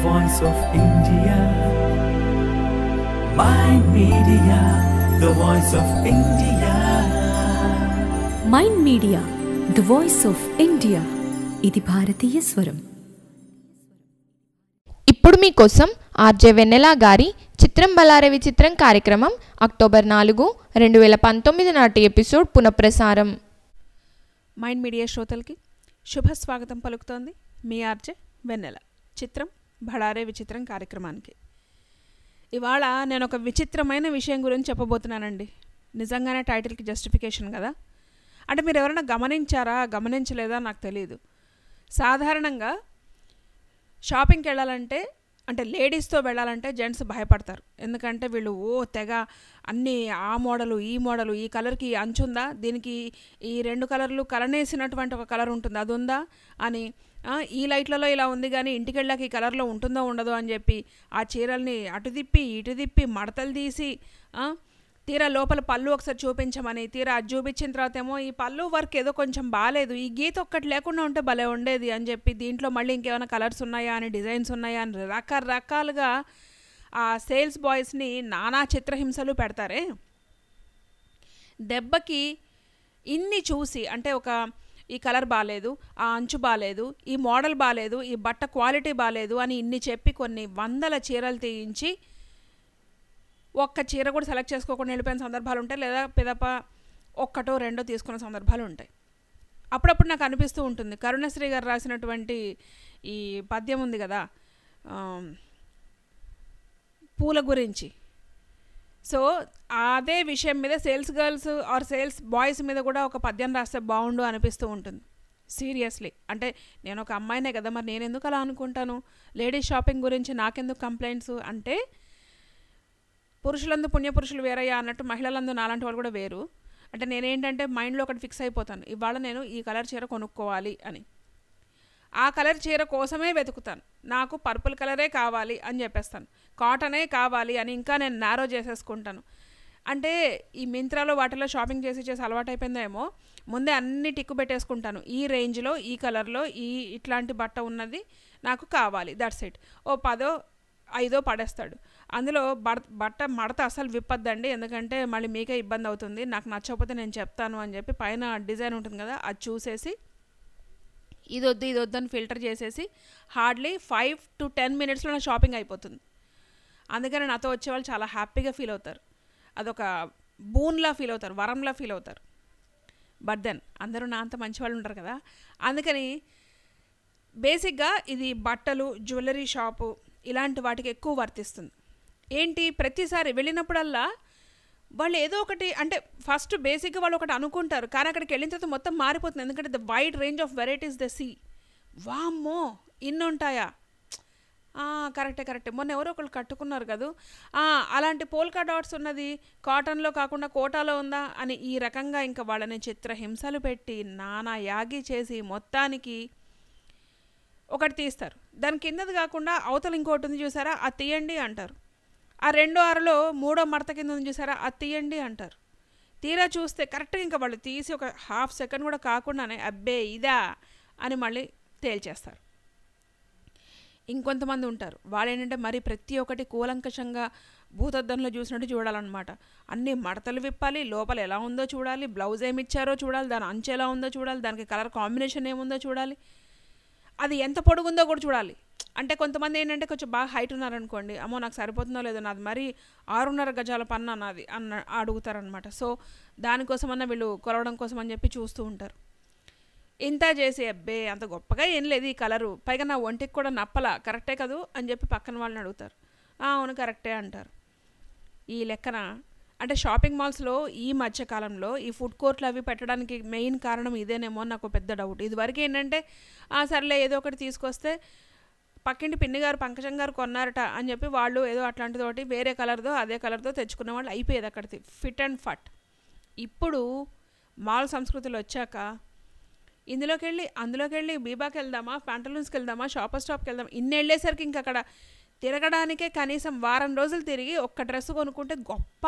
voice of India. Mind Media, the voice of India. Mind Media the voice of India. ఇది భారతీయ స్వరం. ఇప్పుడు మీకోసం ఆర్జే వెన్నెల గారి చిత్రం బలారే విచిత్రం కార్యక్రమం అక్టోబర్ 4, 2019 నాటి ఎపిసోడ్ పునఃప్రసారం. మైండ్ మీడియా శ్రోతలకి శుభస్వాగతం పలుకుతోంది మీ ఆర్జే వెన్నెల. చిత్రం బళారే విచిత్రం కార్యక్రమానికి ఇవాళ నేను ఒక విచిత్రమైన విషయం గురించి చెప్పబోతున్నానండి. నిజంగానే టైటిల్కి జస్టిఫికేషన్ కదా. అంటే మీరు ఎవరైనా గమనించారా గమనించలేదా నాకు తెలియదు. సాధారణంగా షాపింగ్కి వెళ్ళాలంటే అంటే లేడీస్తో వెళ్ళాలంటే జెంట్స్ భయపడతారు. ఎందుకంటే వీళ్ళు తెగ అన్నీ ఆ మోడలు ఈ మోడలు, ఈ కలర్కి అంచుందా, దీనికి ఈ 2 కలర్లు కలనేసినటువంటి ఒక కలర్ ఉంటుంది అది ఉందా అని, ఈ లైట్లలో ఇలా ఉంది కానీ ఇంటికి వెళ్ళాక ఈ కలర్లో ఉంటుందో ఉండదో అని చెప్పి ఆ చీరల్ని అటు తిప్పి ఇటు తిప్పి మడతలు తీసి తీరా లోపల పళ్ళు ఒకసారి చూపించమని, తీరా అది చూపించిన తర్వాత ఏమో ఈ పళ్ళు వర్క్ ఏదో కొంచెం బాగాలేదు, ఈ గీత ఒక్కటి లేకుండా ఉంటే భలే ఉండేది అని చెప్పి దీంట్లో మళ్ళీ ఇంకేమైనా కలర్స్ ఉన్నాయా అని, డిజైన్స్ ఉన్నాయా అని రకరకాలుగా ఆ సేల్స్ బాయ్స్ని నానా చిత్రహింసలు పెడతారే. దెబ్బకి ఇన్ని చూసి అంటే ఈ కలర్ బాగాలేదు, ఆ అంచు బాగాలేదు, ఈ మోడల్ బాగాలేదు, ఈ బట్ట క్వాలిటీ బాగాలేదు అని ఇన్ని చెప్పి కొన్ని వందల చీరలు తీయించి ఒక్క చీర కూడా సెలెక్ట్ చేసుకోకుండా వెళ్ళిపోయిన సందర్భాలు ఉంటాయి. లేదా పిదప 1, 2 తీసుకున్న సందర్భాలు ఉంటాయి. అప్పుడప్పుడు నాకు అనిపిస్తూ ఉంటుంది, కరుణశ్రీ గారు రాసినటువంటి ఈ పద్యం ఉంది కదా పూల గురించి. సో అదే విషయం మీద sales girls or sales boys మీద కూడా ఒక పద్యం రాస్తే బాగుండు అనిపిస్తూ ఉంటుంది సీరియస్లీ. అంటే నేను ఒక అమ్మాయినే కదా, మరి నేను ఎందుకు అలా అనుకుంటాను, లేడీస్ షాపింగ్ గురించి నాకెందుకు కంప్లైంట్స్ అంటే, పురుషులందు పుణ్యపురుషులు వేరయ్యా అన్నట్టు మహిళలందు నాలాంటి వాళ్ళు కూడా వేరు. అంటే నేనేంటంటే మైండ్లో ఒకటి ఫిక్స్ అయిపోతాను, ఇవాళ నేను ఈ కలర్ చీర కొనుక్కోవాలి అని. ఆ కలర్ చీర కోసమే వెతుకుతాను, నాకు పర్పుల్ కలరే కావాలి అని చెప్పేస్తాను, కాటనే కావాలి అని ఇంకా నేను నారో చేసేసుకుంటాను. అంటే ఈ మింత్రాలో వాటిలో షాపింగ్ చేసి అలవాటు అయిపోయిందేమో, ముందే అన్ని టిక్కు పెట్టేసుకుంటాను, ఈ రేంజ్లో ఈ కలర్లో ఇట్లాంటి బట్ట ఉన్నది నాకు కావాలి, దట్స్ ఇట్. 10, 5 పడేస్తాడు. అందులో బట్ట మడత అసలు విప్పద్దండి, ఎందుకంటే మళ్ళీ మీకే ఇబ్బంది అవుతుంది, నాకు నచ్చకపోతే నేను చెప్తాను అని చెప్పి పైన డిజైన్ ఉంటుంది కదా అది చూసేసి ఇది వద్దు అని ఫిల్టర్ చేసేసి హార్డ్లీ 5 to 10 మినిట్స్లో నా షాపింగ్ అయిపోతుంది. అందుకని నాతో వచ్చేవాళ్ళు చాలా హ్యాపీగా ఫీల్ అవుతారు, అదొక బూన్లా ఫీల్ అవుతారు, వరంలా ఫీల్ అవుతారు. బట్ దెన్ అందరూ నా అంత మంచి వాళ్ళు ఉంటారు కదా. అందుకని బేసిక్గా ఇది బట్టలు, జ్యువెలరీ షాపు ఇలాంటి వాటికి ఎక్కువ వర్తిస్తుంది. ఏంటి ప్రతిసారి వెళ్ళినప్పుడల్లా వాళ్ళు ఏదో ఒకటి అంటే ఫస్ట్ బేసిక్గా వాళ్ళు ఒకటి అనుకుంటారు, కానీ అక్కడికి వెళ్ళిన తర్వాత మొత్తం మారిపోతుంది. ఎందుకంటే the wide range of varieties they see. వామ్మో ఇన్ని ఉంటాయా, కరెక్టే మొన్న ఎవరో ఒకళ్ళు కట్టుకున్నారు కదా, అలాంటి పోల్కా డాట్స్ ఉన్నది కాటన్లో కాకుండా కోటాలో ఉందా అని ఈ రకంగా ఇంకా వాళ్ళని చిత్రహింసలు పెట్టి నానా యాగి చేసి మొత్తానికి ఒకటి తీస్తారు. దాని కిందది కాకుండా అవతల ఇంకోటి ఉంది చూసారా అది తీయండి అంటారు. ఆ 2 అరలో 3వ మడత కింద ఉంది చూసారా అది తీయండి అంటారు. తీరా చూస్తే కరెక్ట్గా ఇంకా వాళ్ళు తీసి ఒక ½ సెకండ్ కూడా కాకుండానే అబ్బే ఇదా అని మళ్ళీ తేల్చేస్తారు. ఇంకొంతమంది ఉంటారు, వాళ్ళు ఏంటంటే మరి ప్రతి ఒక్కటి కూలంకషంగా భూతద్దంలో చూసినట్టు చూడాలన్నమాట. అన్ని మడతలు విప్పాలి, లోపల ఎలా ఉందో చూడాలి, బ్లౌజ్ ఏమి ఇచ్చారో చూడాలి, దాని అంచు ఎలా ఉందో చూడాలి, దానికి కలర్ కాంబినేషన్ ఏముందో చూడాలి, అది ఎంత పొడుగుందో కూడా చూడాలి. అంటే కొంతమంది ఏంటంటే కొంచెం బాగా హైట్ ఉన్నారనుకోండి, అమ్మో నాకు సరిపోతుందో లేదో, నాది మరి 6.5 గజాల పన్ను నాది అడుగుతారనమాట. సో దానికోసమన్నా వీళ్ళు కొలవడం కోసం అని చెప్పి చూస్తూ ఉంటారు. ఇంత చేసి అబ్బే అంత గొప్పగా ఏం లేదు ఈ కలరు, పైగా నా ఒంటికి కూడా నప్పలా, కరెక్టే కదూ అని చెప్పి పక్కన వాళ్ళని అడుగుతారు. అవును కరెక్టే అంటారు. ఈ లెక్కన అంటే షాపింగ్ మాల్స్లో ఈ మధ్యకాలంలో ఈ ఫుడ్ కోర్ట్లు అవి పెట్టడానికి మెయిన్ కారణం ఇదేనేమో నాకు పెద్ద డౌట్. ఇదివరకు ఏంటంటే సర్లే ఏదో ఒకటి తీసుకొస్తే పక్కింటి పిన్ని గారు పంకజం గారు కొన్నారట అని చెప్పి వాళ్ళు ఏదో అట్లాంటిదోటి వేరే కలర్దో అదే కలర్దో తెచ్చుకునే వాళ్ళు అయిపోయేది అక్కడికి ఫిట్ అండ్ ఫట్. ఇప్పుడు మాల్ సంస్కృతులు వచ్చాక అందులోకి వెళ్ళి బీబాకి వెళ్దామా, ప్యాంటలూన్స్కి వెళ్దామా, షాపర్ స్టాప్కి వెళ్దామా, ఇన్ని వెళ్ళేసరికి ఇంక అక్కడ తిరగడానికే కనీసం వారం రోజులు తిరిగి ఒక్క డ్రెస్ కొనుక్కుంటే గొప్ప.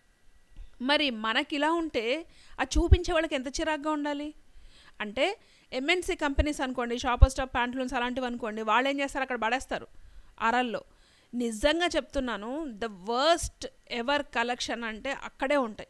మరి మనకి ఇలా ఉంటే అది చూపించే వాళ్ళకి ఎంత చిరాగ్గా ఉండాలి. అంటే ఎంఎన్సీ కంపెనీస్ అనుకోండి, షాపర్ స్టాప్ ప్యాంట్లూన్స్ అలాంటివి అనుకోండి, వాళ్ళు ఏం చేస్తారు, అక్కడ పడేస్తారు అరల్లో. నిజంగా చెప్తున్నాను, ద వర్స్ట్ ఎవర్ కలెక్షన్ అంటే అక్కడే ఉంటాయి.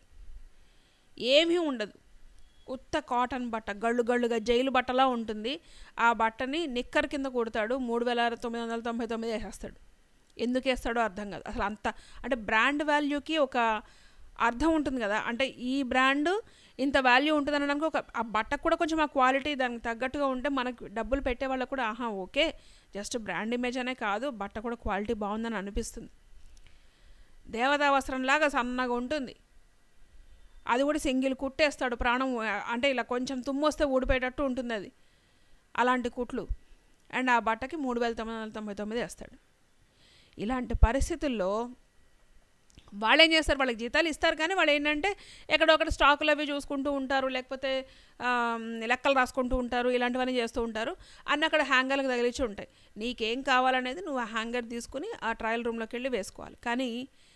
ఏమీ ఉండదు, ఉత్త కాటన్ బట్ట, గళ్ళు గళ్ళుగా జైలు బట్టలా ఉంటుంది. ఆ బట్టని నిక్కర్ కింద కుడతాడు, 3,999 వేసేస్తాడు. ఎందుకు వేస్తాడో అర్థం కాదు అసలు. అంత అంటే బ్రాండ్ వాల్యూకి ఒక అర్థం ఉంటుంది కదా, అంటే ఈ బ్రాండ్ ఇంత వాల్యూ ఉంటుంది అనడానికి ఒక ఆ బట్టకు కూడా కొంచెం ఆ క్వాలిటీ దానికి తగ్గట్టుగా ఉంటే మనకు డబ్బులు పెట్టే వాళ్ళకు కూడా ఆహా ఓకే, జస్ట్ బ్రాండ్ ఇమేజ్ అనే కాదు, బట్ట కూడా క్వాలిటీ బాగుందని అనిపిస్తుంది. దేవతా వస్త్రంలాగా సన్నగా ఉంటుంది, అది కూడా సింగిల్ కుట్టేస్తాడు, ప్రాణం అంటే ఇలా కొంచెం తుమ్ము వస్తే ఊడిపోయేటట్టు ఉంటుంది అది, అలాంటి కుట్లు. అండ్ ఆ బట్టకి 3,999 వేస్తాడు. ఇలాంటి పరిస్థితుల్లో వాళ్ళు ఏం చేస్తారు, వాళ్ళకి జీతాలు ఇస్తారు కానీ వాళ్ళు ఏంటంటే ఎక్కడొక్కడ స్టాకులు అవి చూసుకుంటూ ఉంటారు, లేకపోతే లెక్కలు రాసుకుంటూ ఉంటారు, ఇలాంటివన్నీ చేస్తూ ఉంటారు. అన్నీ అక్కడ హ్యాంగర్లకు తగిలించి ఉంటాయి. నీకేం కావాలనేది నువ్వు ఆ హ్యాంగర్ తీసుకుని ఆ ట్రయల్ రూమ్లోకి వెళ్ళి వేసుకోవాలి. కానీ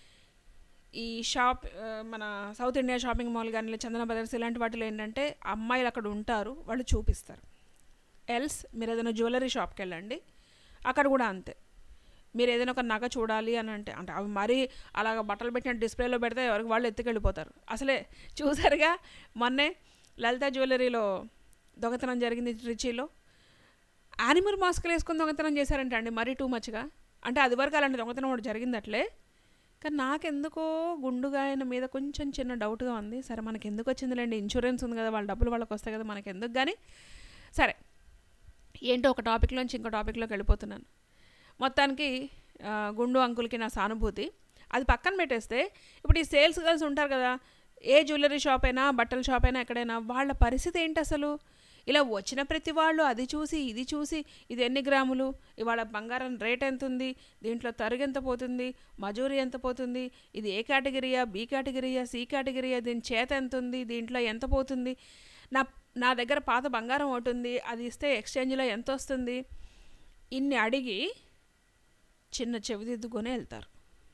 ఈ మన సౌత్ ఇండియా షాపింగ్ మాల్ కానీ చందన బ్రదర్స్ ఇలాంటి వాటిలో ఏంటంటే అమ్మాయిలు అక్కడ ఉంటారు, వాళ్ళు చూపిస్తారు. ఎల్స్ మీరు ఏదైనా జ్యువెలరీ షాప్కి వెళ్ళండి, అక్కడ కూడా అంతే. మీరు ఏదైనా ఒక నగ చూడాలి అని అంటే అవి మరీ అలాగ బట్టలు పెట్టిన డిస్ప్లేలో పెడితే ఎవరికి వాళ్ళు ఎత్తుకెళ్ళిపోతారు. అసలే చూసారుగా మొన్నే లలిత జ్యువెలరీలో దొంగతనం జరిగింది, రిచీలో. యానిమల్ మాస్కులు వేసుకుని దొంగతనం చేశారంట అండి, మరీ టూ మచ్గా. అంటే అది వరకు అలాంటి దొంగతనం ఒకటి జరిగింది అట్లే. కానీ నాకెందుకో గుండుగా ఆయన మీద కొంచెం చిన్న డౌట్గా ఉంది. సరే మనకి ఎందుకు వచ్చిందిలేండి, ఇన్సూరెన్స్ ఉంది కదా, వాళ్ళ డబ్బులు వాళ్ళకి వస్తాయి కదా, మనకి ఎందుకు. కానీ సరే ఏంటో ఒక టాపిక్లోంచి ఇంకో టాపిక్లోకి వెళ్ళిపోతున్నాను. మొత్తానికి గుండు అంకుల్కి నా సానుభూతి. అది పక్కన పెట్టేస్తే ఇప్పుడు ఈ సేల్స్ గర్ల్స్ ఉంటారు కదా, ఏ జ్యువెలరీ షాప్ అయినా బట్టల షాప్ అయినా ఎక్కడైనా, వాళ్ళ పరిస్థితి ఏంటి అసలు? ఇలా వచ్చిన ప్రతి వాళ్ళు అది చూసి ఇది చూసి, ఇది ఎన్ని గ్రాములు, ఇవాళ బంగారం రేట్ ఎంత ఉంది, దీంట్లో తరుగు ఎంత పోతుంది, మజూరీ ఎంత పోతుంది, ఇది ఏ కేటగిరీయా, బి కేటగిరీయా, సి కేటగిరీయా, దీని చేత ఎంత ఉంది, దీంట్లో ఎంత పోతుంది, నా దగ్గర పాత బంగారం ఒకటి ఉంది, అది ఇస్తే ఎక్స్చేంజ్లో ఎంత వస్తుంది, ఇన్ని అడిగి చిన్న చెవిదిద్దుకొని వెళ్తారు.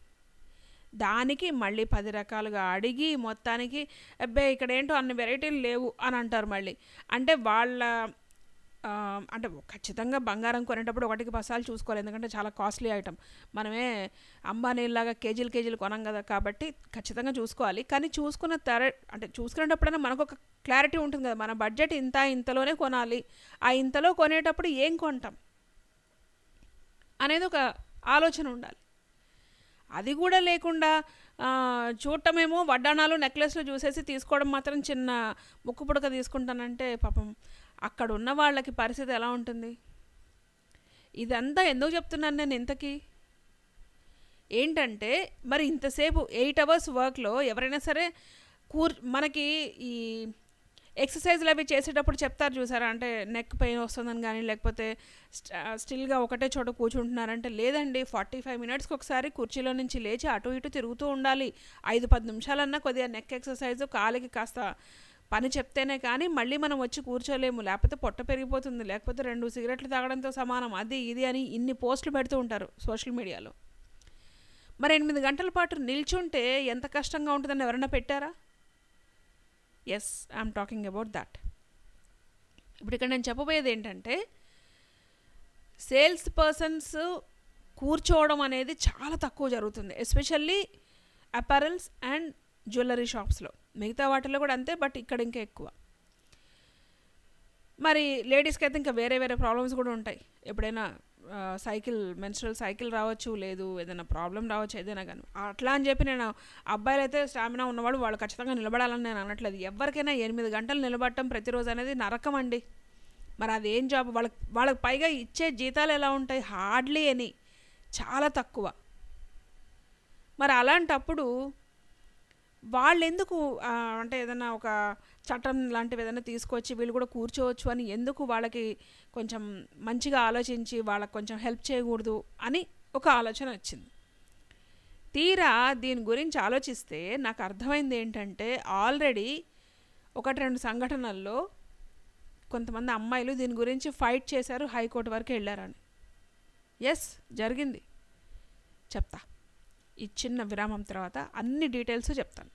దానికి మళ్ళీ 10 రకాలుగా అడిగి మొత్తానికి అబ్బాయి ఇక్కడ ఏంటో అన్ని వెరైటీలు లేవు అని అంటారు మళ్ళీ. అంటే వాళ్ళ అంటే ఖచ్చితంగా బంగారం కొనేటప్పుడు 1కి 10 సార్లు చూసుకోవాలి, ఎందుకంటే చాలా కాస్ట్లీ ఐటమ్. మనమే అంబానీలాగా కేజీలు కొనం కదా, కాబట్టి ఖచ్చితంగా చూసుకోవాలి. కానీ అంటే చూసుకునేటప్పుడైనా మనకు ఒక క్లారిటీ ఉంటుంది కదా, మన బడ్జెట్ ఇంతలోనే కొనాలి, ఆ ఇంతలో కొనేటప్పుడు ఏం కొంటాం అనేది ఒక ఆలోచన ఉండాలి. అది కూడా లేకుండా చూడటమేమో వడ్డాణాలు నెక్లెస్లు చూసేసి తీసుకోవడం మాత్రం చిన్న ముక్కు పుడక తీసుకుంటానంటే పాపం అక్కడ ఉన్న వాళ్ళకి పరిస్థితి ఎలా ఉంటుంది? ఇదంతా ఎందుకు చెప్తున్నాను నేను ఇంతకీ ఏంటంటే, మరి ఇంతసేపు 8 అవర్స్ వర్క్లో ఎవరైనా సరే మనకి ఈ ఎక్సర్సైజ్లు అవి చేసేటప్పుడు చెప్తారు చూసారా, అంటే నెక్ పెయిన్ వస్తుందని కానీ, లేకపోతే స్టిల్గా ఒకటే చోట కూర్చుంటున్నారంటే, లేదండి 45 మినిట్స్కి ఒకసారి కుర్చీలో నుంచి లేచి అటు ఇటు తిరుగుతూ ఉండాలి. 5-10 నిమిషాలన్నా కొద్దిగా నెక్ ఎక్సర్సైజ్, కాలికి కాస్త పని చెప్తేనే కానీ మళ్ళీ మనం వచ్చి కూర్చోలేము, లేకపోతే పొట్ట పెరిగిపోతుంది, లేకపోతే 2 సిగరెట్లు తాగడంతో సమానం, అది ఇది అని ఇన్ని పోస్టులు పెడుతూ ఉంటారు సోషల్ మీడియాలో. మరి 8 గంటల పాటు నిల్చుంటే ఎంత కష్టంగా ఉంటుందని ఎవరైనా పెట్టారా? Yes, I'm talking about that. ఇప్పుడు ఇక్కడ నేను చెప్పబోయేది ఏంటంటే, సేల్స్ పర్సన్స్ కూర్చోవడం అనేది చాలా తక్కువ జరుగుతుంది, ఎస్పెషల్లీ అపారల్స్ అండ్ జ్యువెలరీ షాప్స్లో. మిగతా వాటిలో కూడా అంతే, బట్ ఇక్కడ ఇంకా ఎక్కువ. మరి లేడీస్కి అయితే ఇంకా వేరే ప్రాబ్లమ్స్ కూడా ఉంటాయి. ఎప్పుడైనా మెన్స్ట్రల్ సైకిల్ రావచ్చు, లేదు ఏదైనా ప్రాబ్లం రావచ్చు, ఏదైనా కానీ. అట్లా అని చెప్పి నేను అబ్బాయిలు అయితే స్టామినా ఉన్నవాళ్ళు వాళ్ళు ఖచ్చితంగా నిలబడాలని నేను అనట్లేదు. ఎవరికైనా 8 గంటలు నిలబడటం ప్రతిరోజు అనేది నరకం అండి. మరి అదేం జాబ్? వాళ్ళకి పైగా ఇచ్చే జీతాలు ఎలా ఉంటాయి? హార్డ్లీ అని, చాలా తక్కువ. మరి అలాంటప్పుడు వాళ్ళు ఎందుకు అంటే ఏదైనా ఒక చట్టం లాంటివి ఏదైనా తీసుకొచ్చి వీళ్ళు కూడా కూర్చోవచ్చు అని ఎందుకు వాళ్ళకి కొంచెం మంచిగా ఆలోచించి వాళ్ళకి కొంచెం హెల్ప్ చేయకూడదు అని ఒక ఆలోచన వచ్చింది. తీరా దీని గురించి ఆలోచిస్తే నాకు అర్థమైంది ఏంటంటే, ఆల్రెడీ 1-2 సంఘటనల్లో కొంతమంది అమ్మాయిలు దీని గురించి ఫైట్ చేశారు, హైకోర్టు వరకు వెళ్ళారని. ఎస్, జరిగింది. చెప్తా ఈ చిన్న విరామం తర్వాత అన్ని డీటెయిల్స్ చెప్తాను.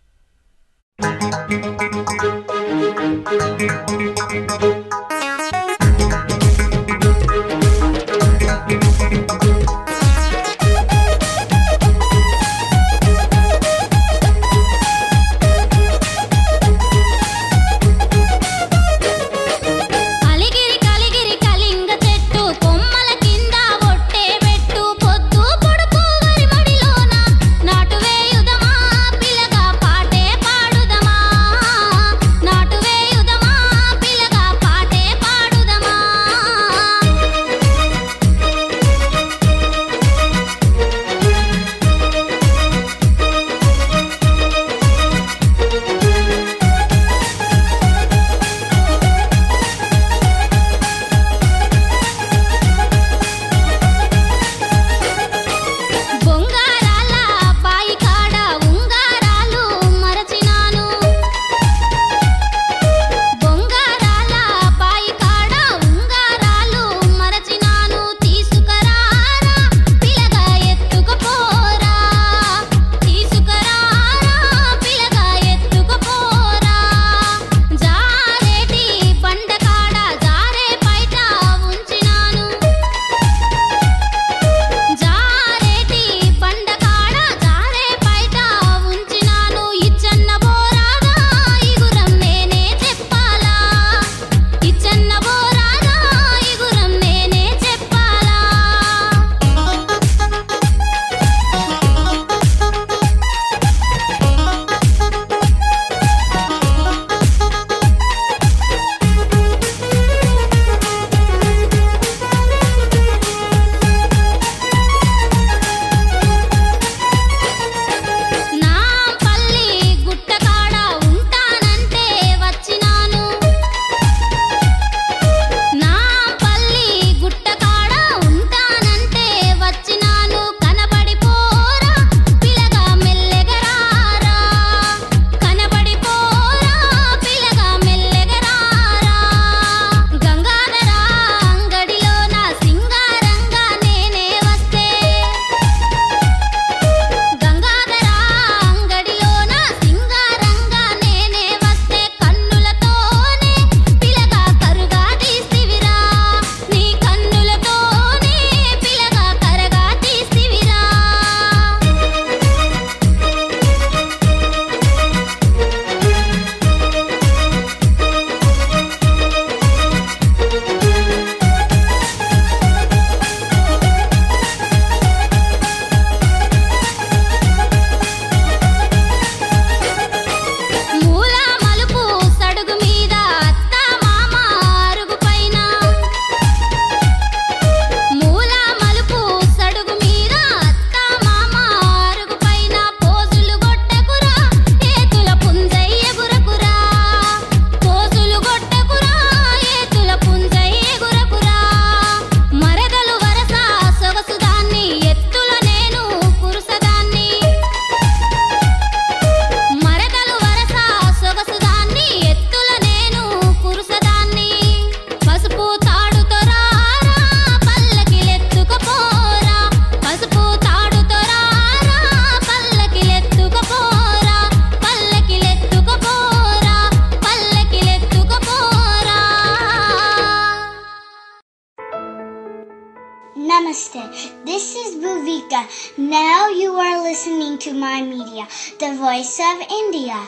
Namaste. This is Bhuvika. Now you are listening to My Media, the voice of India.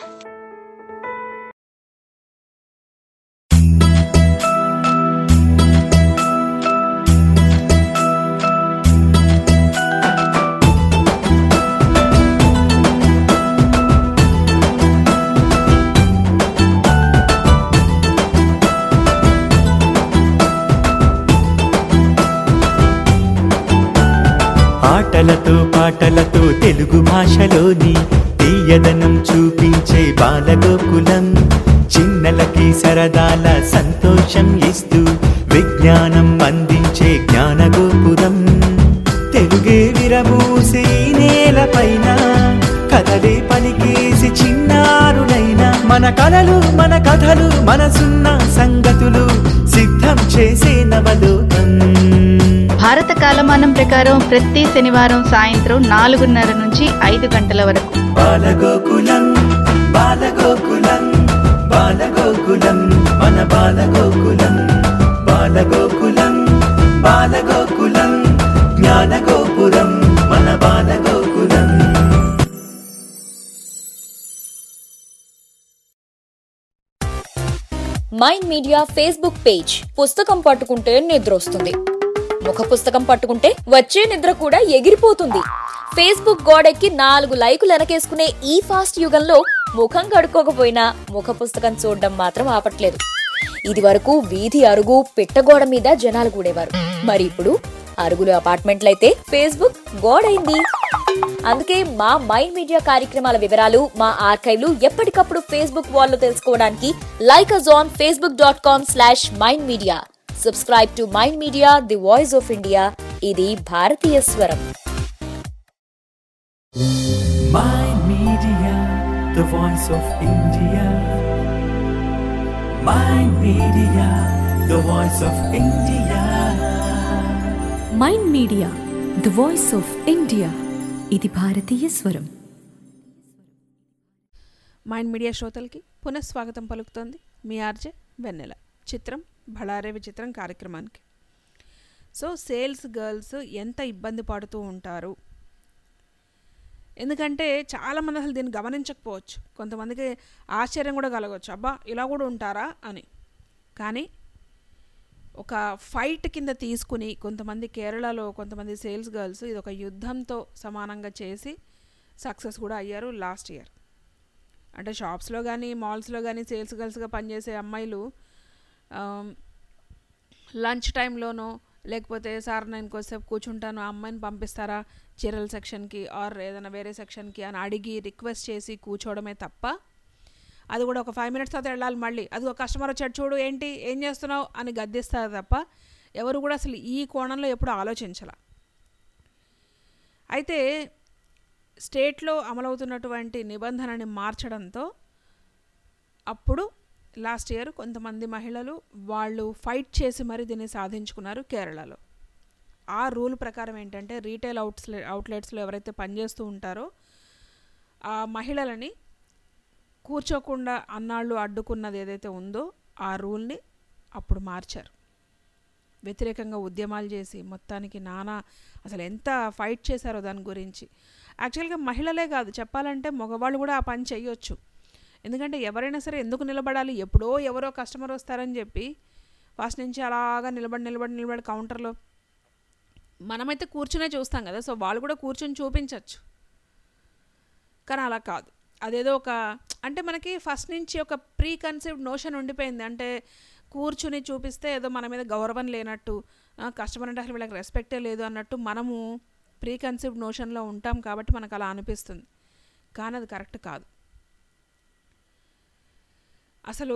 ఆటలతో పాటలతో తెలుగు భాషలోని తీయదనం చూపించే బాలగోకులం, చిన్నలకి సరదాల సంతోషం ఇస్తూ విజ్ఞానం అందించే జ్ఞానగోపురం. తెలుగే విరబూసే నేలపైన కథలే పలికేసి చిన్నారులైన మన కలలు మన కథలు మనసున్న సంగతులు సిద్ధం చేసే నవలోకం. భారత కాలమానం ప్రకారం ప్రతి శనివారం సాయంత్రం 4:30 నుంచి 5 గంటల వరకు బాలగోకులం బాలగోకులం బాలగోకులం మన బాలగోకులం. బాలగోకులం బాలగోకులం జ్ఞాన గోపురం మన Bala Gokulam. Mind Media Facebook page. పుస్తకం పట్టుకుంటే నిద్ర వస్తుంది, ముఖ పుస్తకం పట్టుకుంటే వచ్చే నిద్ర కూడా ఎగిరిపోతుంది. ఫేస్బుక్ గోడెక్కి 4 లైకులు వెనకేసుకునే ఈ ఫాస్ట్ యుగంలో ముఖం కడుక్కోకపోయినా ముఖ పుస్తకం చూడడం మాత్రం ఆపట్లేదు. ఇది వరకు వీధి అరుగు పిట్టగోడ మీద జనాలు కూడేవారు, మరి ఇప్పుడు అరుగులు అపార్ట్మెంట్లయితే ఫేస్బుక్ గోడైంది. అందుకే మా మైండ్ మీడియా కార్యక్రమాల వివరాలు మా ఆర్కైవ్లు ఎప్పటికప్పుడు ఫేస్బుక్ వాల్లో తెలుసుకోవడానికి like us on facebook.com/mindmedia. Subscribe to Mind Media the voice of India. ఇది భారతీయ స్వరం. Mind Media, the voice of India. Mind Media, the voice of India. Mind Media the voice of India. ఇది భారతీయ స్వరం. Mind media శ్రోతలకి పునఃస్వాగతం పలుకుతోంది మీ RJ వెన్నెల. చిత్రం భళారే విచిత్రం కార్యక్రమానికి. సో సేల్స్ గర్ల్స్ ఎంత ఇబ్బంది పడుతూ ఉంటారు, ఎందుకంటే చాలామంది అసలు దీన్ని గమనించకపోవచ్చు. కొంతమందికి ఆశ్చర్యం కూడా కలగవచ్చు, అబ్బా ఇలా కూడా ఉంటారా అని. కానీ ఒక ఫైట్ కింద తీసుకుని కొంతమంది కేరళలో కొంతమంది సేల్స్ గర్ల్స్ ఇది ఒక యుద్ధంతో సమానంగా చేసి సక్సెస్ కూడా అయ్యారు లాస్ట్ ఇయర్. అంటే షాప్స్లో కానీ మాల్స్లో కానీ సేల్స్ గర్ల్స్గా పనిచేసే అమ్మాయిలు లంచ్ టైంలోనో లేకపోతే సార్ నేను కొద్దిసేపు కూర్చుంటాను, ఆ అమ్మాయిని పంపిస్తారా చీరల సెక్షన్కి ఆర్ ఏదైనా వేరే సెక్షన్కి అని అడిగి రిక్వెస్ట్ చేసి కూర్చోవడమే తప్ప, అది కూడా ఒక 5 minutes తర్వాత వెళ్ళాలి మళ్ళీ, అది ఒక కస్టమర్ వచ్చాడు చూడు ఏంటి ఏం చేస్తున్నావు అని గద్దిస్తారు తప్ప ఎవరు కూడా అసలు ఈ కోణంలో ఎప్పుడు ఆలోచించాల. అయితే స్టేట్లో అమలవుతున్నటువంటి నిబంధనని మార్చడంతో అప్పుడు లాస్ట్ ఇయర్ కొంతమంది మహిళలు వాళ్ళు ఫైట్ చేసి మరి దీన్ని సాధించుకున్నారు కేరళలో. ఆ రూల్ ప్రకారం ఏంటంటే రీటైల్ అవుట్లెట్స్లో ఎవరైతే పనిచేస్తూ ఉంటారో ఆ మహిళలని కూర్చోకుండా అన్నాళ్ళు అడ్డుకున్నది ఏదైతే ఉందో ఆ రూల్ని అప్పుడు మార్చారు. వ్యతిరేకంగా ఉద్యమాలు చేసి మొత్తానికి నానా అసలు ఎంత ఫైట్ చేశారో దాని గురించి. యాక్చువల్గా మహిళలే కాదు చెప్పాలంటే మగవాళ్ళు కూడా ఆ పని చేయొచ్చు. ఎందుకంటే ఎవరైనా సరే ఎందుకు నిలబడాలి, ఎప్పుడో ఎవరో కస్టమర్ వస్తారని చెప్పి ఫస్ట్ నుంచి అలాగా నిలబడి కౌంటర్లో మనమైతే కూర్చునే చూస్తాం కదా, సో వాళ్ళు కూడా కూర్చొని చూపించవచ్చు. కానీ అలా కాదు, అదేదో ఒక అంటే మనకి ఫస్ట్ నుంచి ఒక ప్రీ కన్సెప్ట్ నోషన్ ఉండిపోయింది. అంటే కూర్చుని చూపిస్తే ఏదో మన మీద గౌరవం లేనట్టు, కస్టమర్ అంటే అసలు వీళ్ళకి రెస్పెక్టే లేదు అన్నట్టు మనము ప్రీ కన్సెప్ట్ నోషన్లో ఉంటాం కాబట్టి మనకు అలా అనిపిస్తుంది. కానీ అది కరెక్ట్ కాదు. అసలు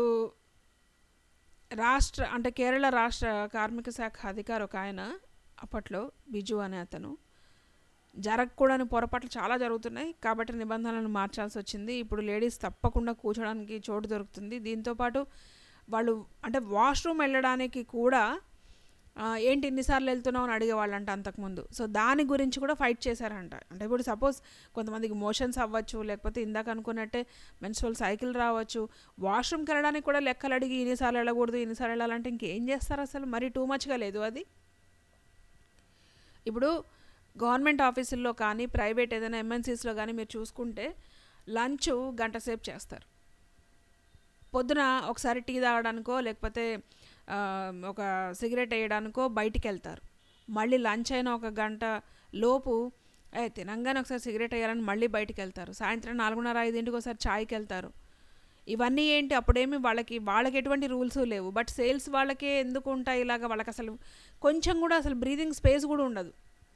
అంటే కేరళ రాష్ట్ర కార్మిక శాఖ అధికారి ఒక ఆయన అప్పట్లో బిజు అనే అతను జరగకూడని పొరపాట్లు చాలా జరుగుతున్నాయి కాబట్టి నిబంధనలను మార్చాల్సి వచ్చింది, ఇప్పుడు లేడీస్ తప్పకుండా కూర్చోడానికి చోటు దొరుకుతుంది, దీంతోపాటు వాళ్ళు అంటే వాష్రూమ్ వెళ్ళడానికి కూడా ఏంటి ఇన్నిసార్లు వెళ్తున్నావు అని అడిగేవాళ్ళంట అంతకుముందు. సో దాని గురించి కూడా ఫైట్ చేశారంట. అంటే ఇప్పుడు సపోజ్ కొంతమందికి మోషన్స్ అవ్వచ్చు, లేకపోతే ఇందాక అనుకున్నట్టే మెన్స్ట్రువల్ సైకిల్ రావచ్చు, వాష్రూమ్కి వెళ్ళడానికి కూడా లెక్కలు అడిగి ఇన్నిసార్లు వెళ్ళకూడదు ఇన్నిసార్లు వెళ్ళాలంటే ఇంకేం చేస్తారు అసలు, మరీ టూ మచ్గా లేదు అది. ఇప్పుడు గవర్నమెంట్ ఆఫీసుల్లో కానీ ప్రైవేట్ ఏదైనా ఎంఎన్సీస్లో కానీ మీరు చూసుకుంటే లంచ్ గంట సేపు చేస్తారు. పొద్దున ఒకసారి టీ తాగడానికో లేకపోతే ఒక సిగరెట్ వేయడానికో బయటికి వెళ్తారు, మళ్ళీ లంచ్ అయిన ఒక గంట లోపు తినంగానే ఒకసారి సిగరెట్ వేయాలని మళ్ళీ బయటికి వెళ్తారు, సాయంత్రం 4:30-5 ఒకసారి ఛాయ్కి వెళ్తారు. ఇవన్నీ ఏంటి అప్పుడేమి వాళ్ళకి ఎటువంటి రూల్స్ లేవు, బట్ సేల్స్ వాళ్ళకే ఎందుకు ఉంటాయి ఇలాగ, వాళ్ళకి అసలు కొంచెం కూడా అసలు బ్రీతింగ్ స్పేస్ కూడా ఉండదు.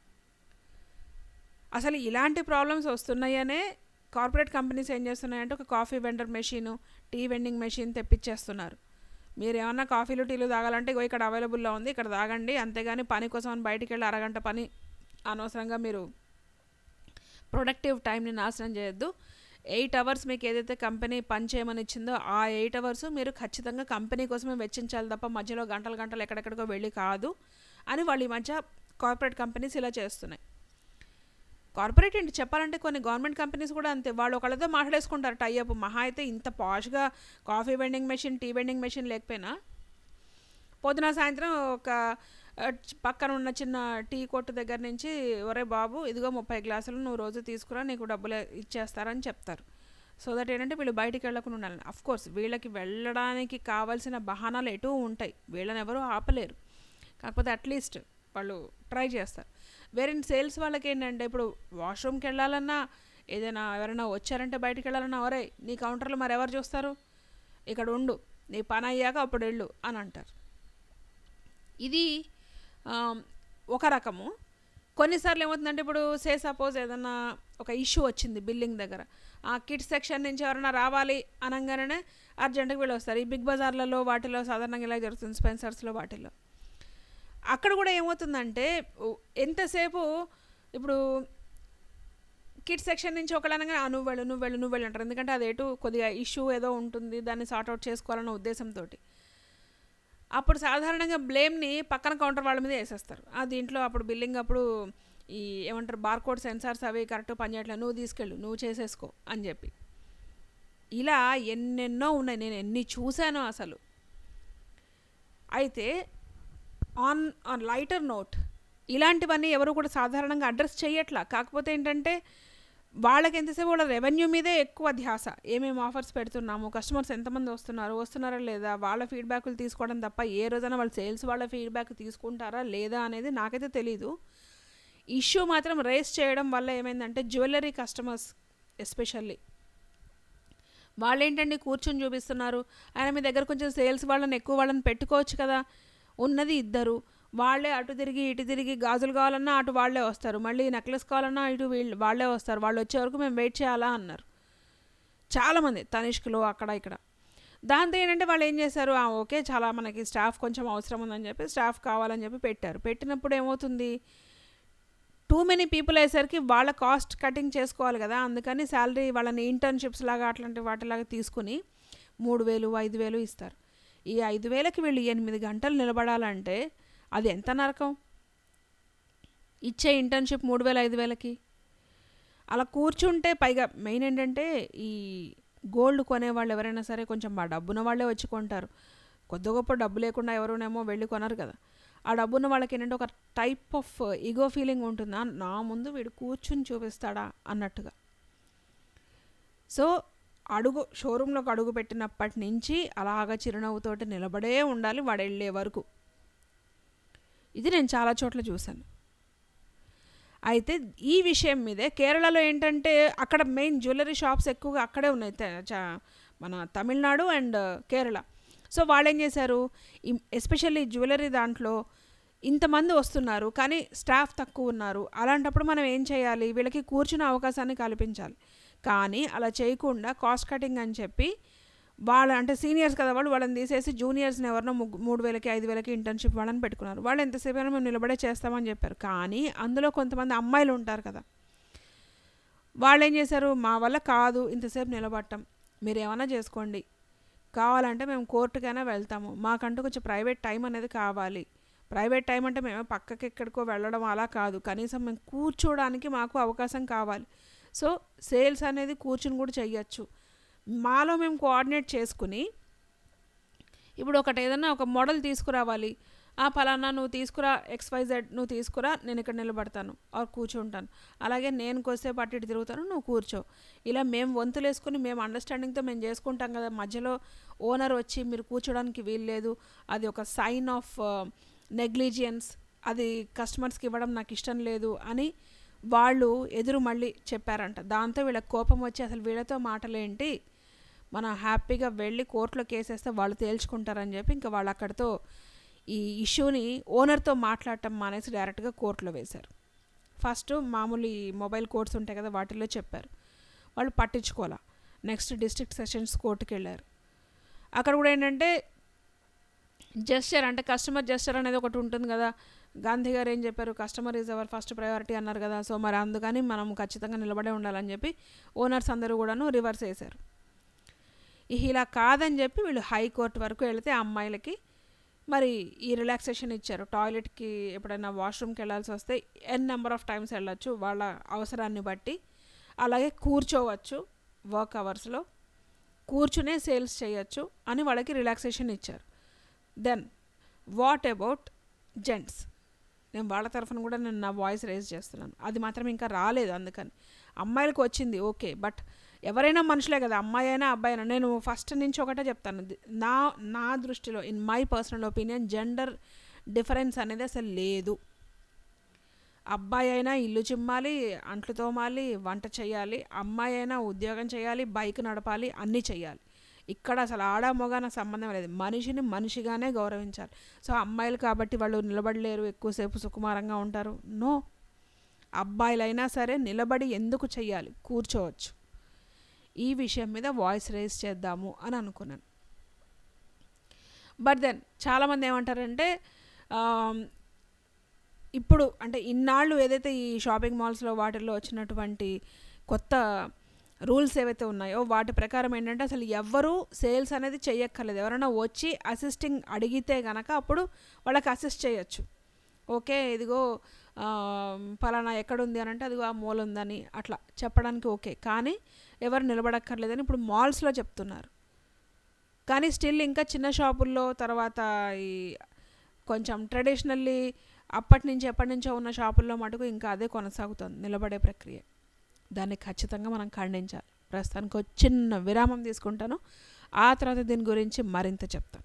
అసలు ఇలాంటి ప్రాబ్లమ్స్ వస్తున్నాయనే కార్పొరేట్ కంపెనీస్ ఏం చేస్తున్నాయంటే ఒక coffee vendor machine, tea vending machine తెప్పించేస్తున్నారు. మీరు ఏమన్నా కాఫీలు టీలు తాగాలంటే ఇగో ఇక్కడ అవైలబుల్లో ఉంది ఇక్కడ తాగండి, అంతేగాని పని కోసం అని బయటికి వెళ్ళి అరగంట పని అనవసరంగా మీరు ప్రొడక్టివ్ టైంని నాశనం చేయొద్దు. 8 hours మీకు ఏదైతే కంపెనీ పని చేయమని ఇచ్చిందో ఆ 8 hours మీరు ఖచ్చితంగా కంపెనీ కోసమే వెచ్చించాలి తప్ప మధ్యలో గంటలు ఎక్కడెక్కడికో వెళ్ళి కాదు అని వాళ్ళు ఈ మధ్య కార్పొరేట్ కంపెనీస్ ఇలా చేస్తున్నాయి. కార్పొరేట్ ఏంటి చెప్పాలంటే కొన్ని గవర్నమెంట్ కంపెనీస్ కూడా అంతే, వాళ్ళు ఒకళ్ళతో మాట్లాడేసుకుంటారు టైఅప్. మహా అయితే ఇంత పాష్గా coffee vending machine tea vending machine లేకపోయినా పొద్దున సాయంత్రం ఒక పక్కన ఉన్న చిన్న టీ కొట్టు దగ్గర నుంచి ఒరే బాబు ఇదిగో 30 గ్లాసులు నువ్వు రోజు తీసుకురా నీకు డబ్బులు ఇచ్చేస్తారని చెప్తారు. సో దట్ ఏంటంటే వీళ్ళు బయటికి వెళ్ళకుండా ఉండాలి. కోర్స్ వీళ్ళకి వెళ్ళడానికి కావాల్సిన బహానాలు ఎటూ ఉంటాయి, వీళ్ళని ఎవరూ ఆపలేరు. కాకపోతే అట్లీస్ట్ వాళ్ళు ట్రై చేస్తారు. వేరే సేల్స్ వాళ్ళకి ఏంటంటే ఇప్పుడు వాష్రూమ్కి వెళ్ళాలన్నా ఏదైనా ఎవరైనా వచ్చారంటే బయటికి వెళ్ళాలన్నా ఒరే నీ కౌంటర్లో మరి ఎవరు చూస్తారు, ఇక్కడ ఉండు నీ పని అయ్యాక అప్పుడు వెళ్ళు అని అంటారు. ఇది ఒక రకము. కొన్నిసార్లు ఏమవుతుందంటే ఇప్పుడు సపోజ్ ఏదన్నా ఒక ఇష్యూ వచ్చింది బిల్లింగ్ దగ్గర, ఆ కిడ్స్ సెక్షన్ నుంచి ఎవరైనా రావాలి అనగానే అర్జెంటుగా వీళ్ళు వస్తారు. ఈ బిగ్ బజార్లలో వాటిలో సాధారణంగా ఇలా జరుగుతుంది, స్పెన్సర్స్లో వాటిల్లో. అక్కడ కూడా ఏమవుతుందంటే ఎంతసేపు ఇప్పుడు కిడ్స్ సెక్షన్ నుంచి ఒకళ్ళు అనగానే నువ్వు వెళ్ళు అంటారు. ఎందుకంటే అది ఎటు కొద్దిగా ఇష్యూ ఏదో ఉంటుంది, దాన్ని సార్ట్అవుట్ చేసుకోవాలన్న ఉద్దేశంతో. అప్పుడు సాధారణంగా బ్లేమ్ని పక్కన కౌంటర్ వాళ్ళ మీద వేసేస్తారు. దీంట్లో అప్పుడు బిల్లింగ్ అప్పుడు ఈ ఏమంటారు బార్కోడ్ సెన్సార్స్ అవి కరెక్ట్ పనిచేయట్లేదు, నువ్వు తీసుకెళ్ళు నువ్వు చేసేసుకో అని చెప్పి. ఇలా ఎన్నెన్నో ఉన్నాయి, నేను ఎన్ని చూశానో అసలు. అయితే ఆన్ లైటర్ నోట్ ఇలాంటివన్నీ ఎవరు కూడా సాధారణంగా అడ్రస్ చేయట్లా. కాకపోతే ఏంటంటే వాళ్ళకి ఎంతసేపు వాళ్ళ రెవెన్యూ మీదే ఎక్కువ ధ్యాస. ఏమేమి ఆఫర్స్ పెడుతున్నాము, కస్టమర్స్ ఎంతమంది వస్తున్నారా లేదా, వాళ్ళ ఫీడ్బ్యాక్లు తీసుకోవడం తప్ప ఏ రోజైనా వాళ్ళు సేల్స్ వాళ్ళ ఫీడ్బ్యాక్ తీసుకుంటారా లేదా అనేది నాకైతే తెలీదు. ఇష్యూ మాత్రం రేస్ చేయడం వల్ల ఏమైందంటే జ్యువెలరీ కస్టమర్స్ ఎస్పెషల్లీ వాళ్ళు ఏంటంటే కూర్చొని చూపిస్తున్నారు, ఆయన మీ దగ్గర కొంచెం సేల్స్ వాళ్ళని ఎక్కువ వాళ్ళని పెట్టుకోవచ్చు కదా, ఉన్నది ఇద్దరు, వాళ్ళే అటు తిరిగి ఇటు తిరిగి గాజులు కావాలన్నా అటు వాళ్ళే వస్తారు, మళ్ళీ నెక్లెస్ కావాలన్నా ఇటు వాళ్ళే వస్తారు, వాళ్ళు వచ్చే వరకు మేము వెయిట్ చేయాలా అన్నారు చాలామంది తనిష్క్లో అక్కడ ఇక్కడ. దాంతో ఏంటంటే వాళ్ళు ఏం చేశారు, ఓకే చాలా మనకి స్టాఫ్ కొంచెం అవసరం ఉందని చెప్పి స్టాఫ్ కావాలని చెప్పి పెట్టారు. పెట్టినప్పుడు ఏమవుతుంది, టూ మెనీ పీపుల్ అయ్యేసరికి వాళ్ళ కాస్ట్ కటింగ్ చేసుకోవాలి కదా, అందుకని శాలరీ వాళ్ళని ఇంటర్న్షిప్స్ లాగా అట్లాంటి వాటిలాగా తీసుకుని 3,000 5,000 ఇస్తారు. ఈ 5,000కి వీళ్ళు 8 గంటలు నిలబడాలంటే అది ఎంత నరకం. ఇచ్చే ఇంటర్న్షిప్ 3,000 5,000కి అలా కూర్చుంటే, పైగా మెయిన్ ఏంటంటే ఈ గోల్డ్ కొనేవాళ్ళు ఎవరైనా సరే కొంచెం మా డబ్బున్న వాళ్ళే వచ్చి కొంటారు, కొద్ది గొప్ప డబ్బు లేకుండా ఎవరునేమో వెళ్ళి కొనరు కదా. ఆ డబ్బున్న వాళ్ళకి ఏంటంటే ఒక టైప్ ఆఫ్ ఈగో ఫీలింగ్ ఉంటుందా, నా ముందు వీడు కూర్చుని చూపిస్తాడా అన్నట్టుగా. సో షోరూంలోకి అడుగు పెట్టినప్పటి నుంచి అలాగ చిరునవ్వుతోటి నిలబడే ఉండాలి వాడు వెళ్ళే వరకు. ఇది నేను చాలా చోట్ల చూశాను. అయితే ఈ విషయం మీదే కేరళలో ఏంటంటే అక్కడ మెయిన్ జ్యువెలరీ షాప్స్ ఎక్కువగా అక్కడే ఉన్నాయి, మన తమిళనాడు అండ్ కేరళ. సో వాళ్ళు ఏం చేశారు, ఎస్పెషల్లీ జ్యువెలరీ దాంట్లో ఇంతమంది వస్తున్నారు కానీ స్టాఫ్ తక్కువ ఉన్నారు, అలాంటప్పుడు మనం ఏం చేయాలి, వీళ్ళకి కూర్చునే అవకాశాన్ని కల్పించాలి. కానీ అలా చేయకుండా కాస్ట్ కటింగ్ అని చెప్పి అంటే సీనియర్స్ కదా వాళ్ళని తీసేసి జూనియర్స్ని ఎవరినో 3,000 5,000 ఇంటర్న్షిప్ వాళ్ళని పెట్టుకున్నారు. వాళ్ళు ఎంతసేపు అయినా మేము నిలబడే చేస్తామని చెప్పారు. కానీ అందులో కొంతమంది అమ్మాయిలు ఉంటారు కదా, వాళ్ళు ఏం చేశారు, మా వల్ల కాదు ఇంతసేపు నిలబడటం, మీరు ఏమైనా చేసుకోండి, కావాలంటే మేము కోర్టుకైనా వెళ్తాము, మాకంటూ కొంచెం ప్రైవేట్ టైం అనేది కావాలి. ప్రైవేట్ టైం అంటే మేము పక్కకి ఎక్కడికో వెళ్ళడం అలా కాదు, కనీసం మేము కూర్చోడానికి మాకు అవకాశం కావాలి. సో సేల్స్ అనేది కూర్చుని కూడా చెయ్యొచ్చు, మాలో మేము కోఆర్డినేట్ చేసుకుని ఇప్పుడు ఒకటి ఏదన్నా ఒక మోడల్ తీసుకురావాలి, పలానా నువ్వు తీసుకురా XYZ నువ్వు తీసుకురా, నేను ఇక్కడ నిలబడతాను కూర్చుంటాను, అలాగే నేను కొద్దిసేపు అటు ఇటు తిరుగుతాను నువ్వు కూర్చో, ఇలా మేము వంతులు వేసుకుని మేము అండర్స్టాండింగ్తో మేము చేసుకుంటాం కదా. మధ్యలో ఓనర్ వచ్చి మీరు కూర్చోడానికి వీల్లేదు, అది ఒక సైన్ ఆఫ్ నెగ్లిజియన్స్, అది కస్టమర్స్కి ఇవ్వడం నాకు ఇష్టం లేదు అని వాళ్ళు ఎదురు మళ్ళీ చెప్పారంట. దాంతో వీళ్ళకి కోపం వచ్చి అసలు వీళ్ళతో మాటలేంటి, మనం హ్యాపీగా వెళ్ళి కోర్టులో కేసేస్తే వాళ్ళు తేల్చుకుంటారని చెప్పి ఇంకా వాళ్ళు అక్కడితో ఈ ఇష్యూని ఓనర్తో మాట్లాడటం మానేసి డైరెక్ట్గా కోర్టులో వేశారు. ఫస్ట్ మామూలు ఈ మొబైల్ కోర్ట్స్ ఉంటాయి కదా వాటిల్లో చెప్పారు, వాళ్ళు పట్టించుకోవాలా. నెక్స్ట్ డిస్ట్రిక్ట్ సెషన్స్ కోర్టుకి వెళ్ళారు. అక్కడ కూడా ఏంటంటే జెస్చర్ అంటే కస్టమర్ జెస్చర్ అనేది ఒకటి ఉంటుంది కదా, గాంధీ గారు ఏం చెప్పారు, customer is our first priority అన్నారు కదా. సో మరి అందుకని మనం ఖచ్చితంగా నిలబడే ఉండాలని చెప్పి ఓనర్స్ అందరూ కూడాను రివర్స్ చేశారు. ఇలా కాదని చెప్పి వీళ్ళు హైకోర్టు వరకు వెళితే అమ్మాయిలకి మరి ఈ రిలాక్సేషన్ ఇచ్చారు. టాయిలెట్కి ఎప్పుడైనా వాష్రూమ్కి వెళ్ళాల్సి వస్తే నెంబర్ ఆఫ్ టైమ్స్ వెళ్ళచ్చు వాళ్ళ అవసరాన్ని బట్టి, అలాగే కూర్చోవచ్చు, వర్క్ అవర్స్లో కూర్చునే సేల్స్ చేయొచ్చు అని వాళ్ళకి రిలాక్సేషన్ ఇచ్చారు. దెన్ వాట్ అబౌట్ జెంట్స్, నేను వాళ్ళ తరఫున కూడా నేను నా వాయిస్ రేజ్ చేస్తున్నాను. అది మాత్రం ఇంకా రాలేదు, అందుకని. అమ్మాయిలకు వచ్చింది ఓకే, బట్ ఎవరైనా మనుషులే కదా, అమ్మాయి అయినా అబ్బాయి అయినా. నేను ఫస్ట్ నుంచి ఒకటే చెప్తాను, నా దృష్టిలో, in my personal opinion, gender difference అనేది అసలు లేదు. అబ్బాయి అయినా ఇల్లు చిమ్మాలి, అంట్లు తోమాలి, వంట చేయాలి, అమ్మాయి అయినా ఉద్యోగం చేయాలి, బైక్ నడపాలి, అన్నీ చేయాలి. ఇక్కడ అసలు ఆడ మగన సంబంధం లేదు, మనిషిని మనిషిగానే గౌరవించాలి. సో అమ్మాయిలు కాబట్టి వాళ్ళు నిలబడలేరు, ఎక్కువసేపు సుకుమారంగా ఉంటారు, నో. అబ్బాయిలైనా సరే నిలబడి ఎందుకు చెయ్యాలి, కూర్చోవచ్చు. ఈ విషయం మీద వాయిస్ రేస్ చేద్దాము అని అనుకున్నాను. బట్ దెన్ చాలామంది ఏమంటారంటే, ఇప్పుడు అంటే ఇన్నాళ్ళు ఏదైతే ఈ షాపింగ్ మాల్స్లో వాటిల్లో వచ్చినటువంటి కొత్త రూల్స్ ఏవైతే ఉన్నాయో వాటి ప్రకారం ఏంటంటే అసలు ఎవ్వరూ సేల్స్ అనేది చేయక్కర్లేదు. ఎవరైనా వచ్చి అసిస్టింగ్ అడిగితే కనుక అప్పుడు వాళ్ళకి అసిస్ట్ చేయొచ్చు. ఓకే, ఇదిగో పలానా ఎక్కడుంది అని అంటే అదిగో ఆ మూల ఉందని అట్లా చెప్పడానికి ఓకే, కానీ ఎవరు నిలబడక్కర్లేదని ఇప్పుడు మాల్స్లో చెప్తున్నారు. కానీ స్టిల్ ఇంకా చిన్న షాపుల్లో, తర్వాత ఈ కొంచెం ట్రెడిషనల్లీ ఎప్పటి నుంచో ఉన్న షాపుల్లో మటుకు ఇంకా అదే కొనసాగుతుంది, నిలబడే ప్రక్రియ. దాన్ని ఖచ్చితంగా మనం ఖండించాలి. ప్రస్తుతానికి ఒక చిన్న విరామం తీసుకుంటాను, ఆ తర్వాత దీని గురించి మరింత చెప్తాను.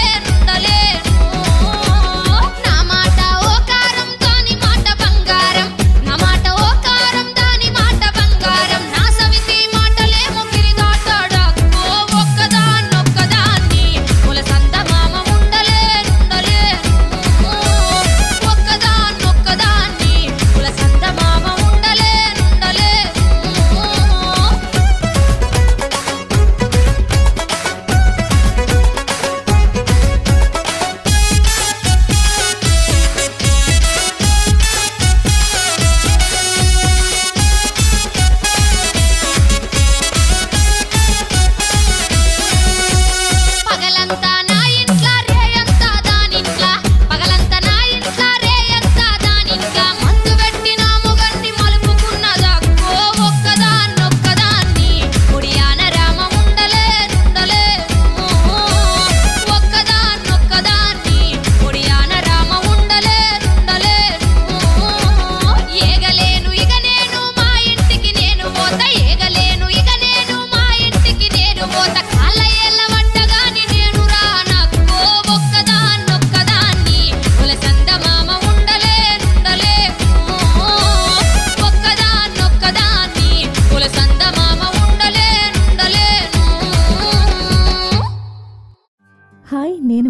బంగారం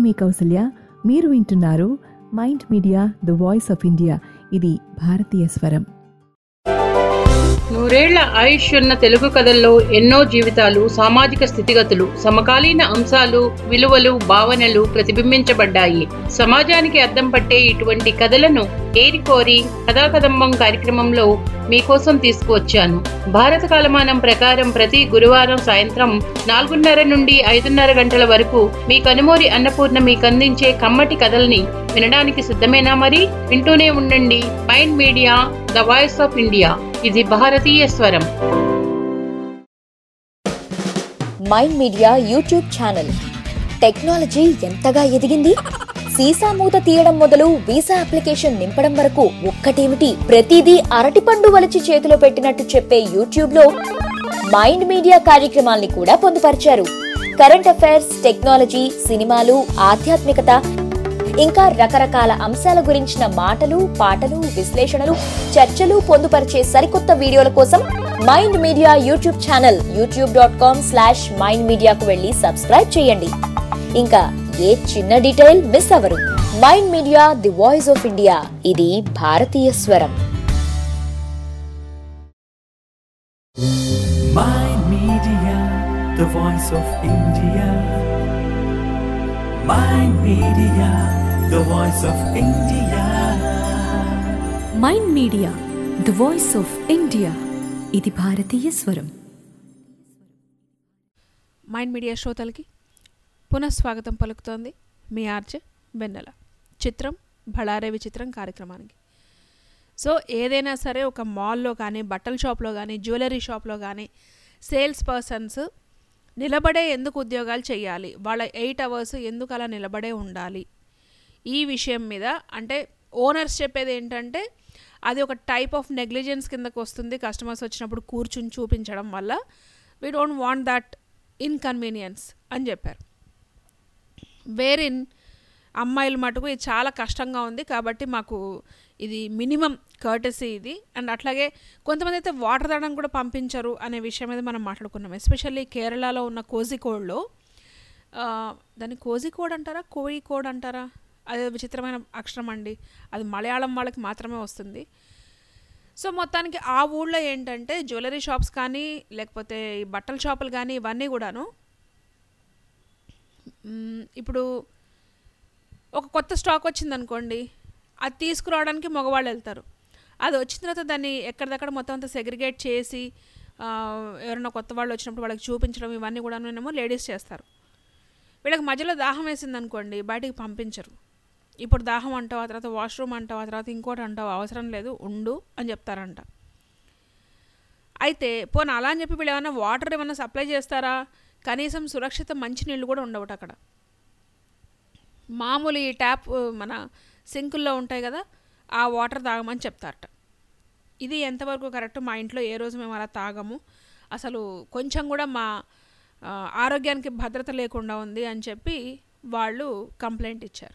మీ కౌసల్య. మీరు వింటున్నారు Mind Media the voice of India. ఇది భారతీయ స్వరం. నూరేళ్ల ఆయుష్ ఉన్న తెలుగు కథల్లో ఎన్నో జీవితాలు, సామాజిక స్థితిగతులు, సమకాలీన అంశాలు, విలువలు, భావనలు ప్రతిబింబించబడ్డాయి. సమాజానికి అద్దం పట్టే ఇటువంటి కథలను ఏరికోరి కథాకదంబం కార్యక్రమంలో మీకోసం తీసుకువచ్చాను. భారత కాలమానం ప్రకారం ప్రతి గురువారం సాయంత్రం 4:30 నుండి 5:30 గంటల వరకు మీ కనుమూరి అన్నపూర్ణ మీకందించే కమ్మటి కథల్ని వినడానికి సిద్ధమేనా? మరి వింటూనే ఉండండి Mind Media the voice of India. ఇది భారతీయ స్వరం. Mind Media YouTube channel. Technology ఎంతగా ఎదిగింది? సీసా మూత తీయడం మొదలు వీసా అప్లికేషన్ నింపడం వరకు ఒక్కటేమిటి, ప్రతిదీ అరటిపండు వలిచి చేతిలో పెట్టినట్టు చెప్పే యూట్యూబ్ లో మైండ్ మీడియా కార్యక్రమాల్ని కూడా పొందుపరిచారు. కరెంట్ అఫైర్స్, టెక్నాలజీ, సినిమాలు, ఆధ్యాత్మికత, ఇంకా రకరకాల అంశాల గురించిన మాటలు, పాటలు, విశ్లేషణలు, చర్చలు పొందుపరిచే సరికొత్త వీడియోల కోసం mind Media YouTube channel youtube.com/mindmedia కు వెళ్లి సబ్స్క్రైబ్ చేయండి. ఇంకా ఏ చిన్న డీటెయిల్ మిస్ అవ్వరు. Mind Media the voice of India. ఇది భారతీయ స్వరం. Mind Media, the voice of India. Mind Media, the voice of India. Mind Media the voice of India. ఇది భారతీయ స్వరం. మైండ్ మీడియా శ్రోతలకి పునఃస్వాగతం పలుకుతోంది మీ ఆర్జే వెన్నెల. చిత్రం బళారే విచిత్రం కార్యక్రమానికి. సో ఏదైనా సరే ఒక మాల్లో కానీ, బట్టల షాప్లో కానీ, జ్యువెలరీ షాప్లో కానీ సేల్స్ పర్సన్స్ నిలబడే ఎందుకు ఉద్యోగాలు చేయాలి, వాళ్ళ 8 hours ఎందుకు అలా నిలబడే ఉండాలి, ఈ విషయం మీద అంటే ఓనర్స్ చెప్పేది ఏంటంటే అది ఒక టైప్ ఆఫ్ నెగ్లిజెన్స్ కిందకు వస్తుంది. కస్టమర్స్ వచ్చినప్పుడు కూర్చుని చూపించడం వల్ల we don't want that inconvenience అని చెప్పారు. వేరిన్ అమ్మాయిల మటుకు ఇది చాలా కష్టంగా ఉంది కాబట్టి మాకు ఇది మినిమం కర్టసీ ఇది. అండ్ అట్లాగే కొంతమంది అయితే వాటర్ తాగడం కూడా పంపించరు అనే విషయం మీద మనం మాట్లాడుకున్నాం. ఎస్పెషల్లీ కేరళలో ఉన్న కోజికోడ్లో, దాన్ని కోజికోడ్ అంటారా, కోయికోడ్ అంటారా, అది విచిత్రమైన అక్షరం అండి. అది మలయాళం వాళ్ళకి మాత్రమే వస్తుంది. సో మొత్తానికి ఆ ఊళ్ళో ఏంటంటే జ్యువెలరీ షాప్స్ కానీ, లేకపోతే ఈ బట్టల షాపులు కానీ, ఇవన్నీ కూడాను ఇప్పుడు ఒక కొత్త స్టాక్ వచ్చిందనుకోండి, అది తీసుకురావడానికి మగవాళ్ళు వెళ్తారు. అది వచ్చిన తర్వాత దాన్ని ఎక్కడిదక్కడ మొత్తం అంతా సెగ్రిగేట్ చేసి ఎవరైనా కొత్త వాళ్ళు వచ్చినప్పుడు వాళ్ళకి చూపించడం, ఇవన్నీ కూడా ఏమో లేడీస్ చేస్తారు. వీళ్ళకి మధ్యలో దాహం వేసింది అనుకోండి, బయటికి పంపించరు. ఇప్పుడు దాహం అంటావు, ఆ తర్వాత వాష్రూమ్ అంటావు, ఆ తర్వాత ఇంకోటి అంటావు, అవసరం లేదు ఉండు అని చెప్తారంట. అయితే పోనీ అలా అని చెప్పి వీళ్ళు ఏమైనా వాటర్ ఏమైనా సప్లై చేస్తారా? కనీసం సురక్షిత మంచినీళ్ళు కూడా ఉండవట అక్కడ. మామూలు ఈ ట్యాప్ మన సింకుల్లో ఉంటాయి కదా, ఆ వాటర్ తాగమని చెప్తారట. ఇది ఎంతవరకు కరెక్ట్? మా ఇంట్లో ఏ రోజు మేము అలా తాగము, అసలు కొంచెం కూడా మా ఆరోగ్యానికి భద్రత లేకుండా ఉంది అని చెప్పి వాళ్ళు కంప్లైంట్ ఇచ్చారు.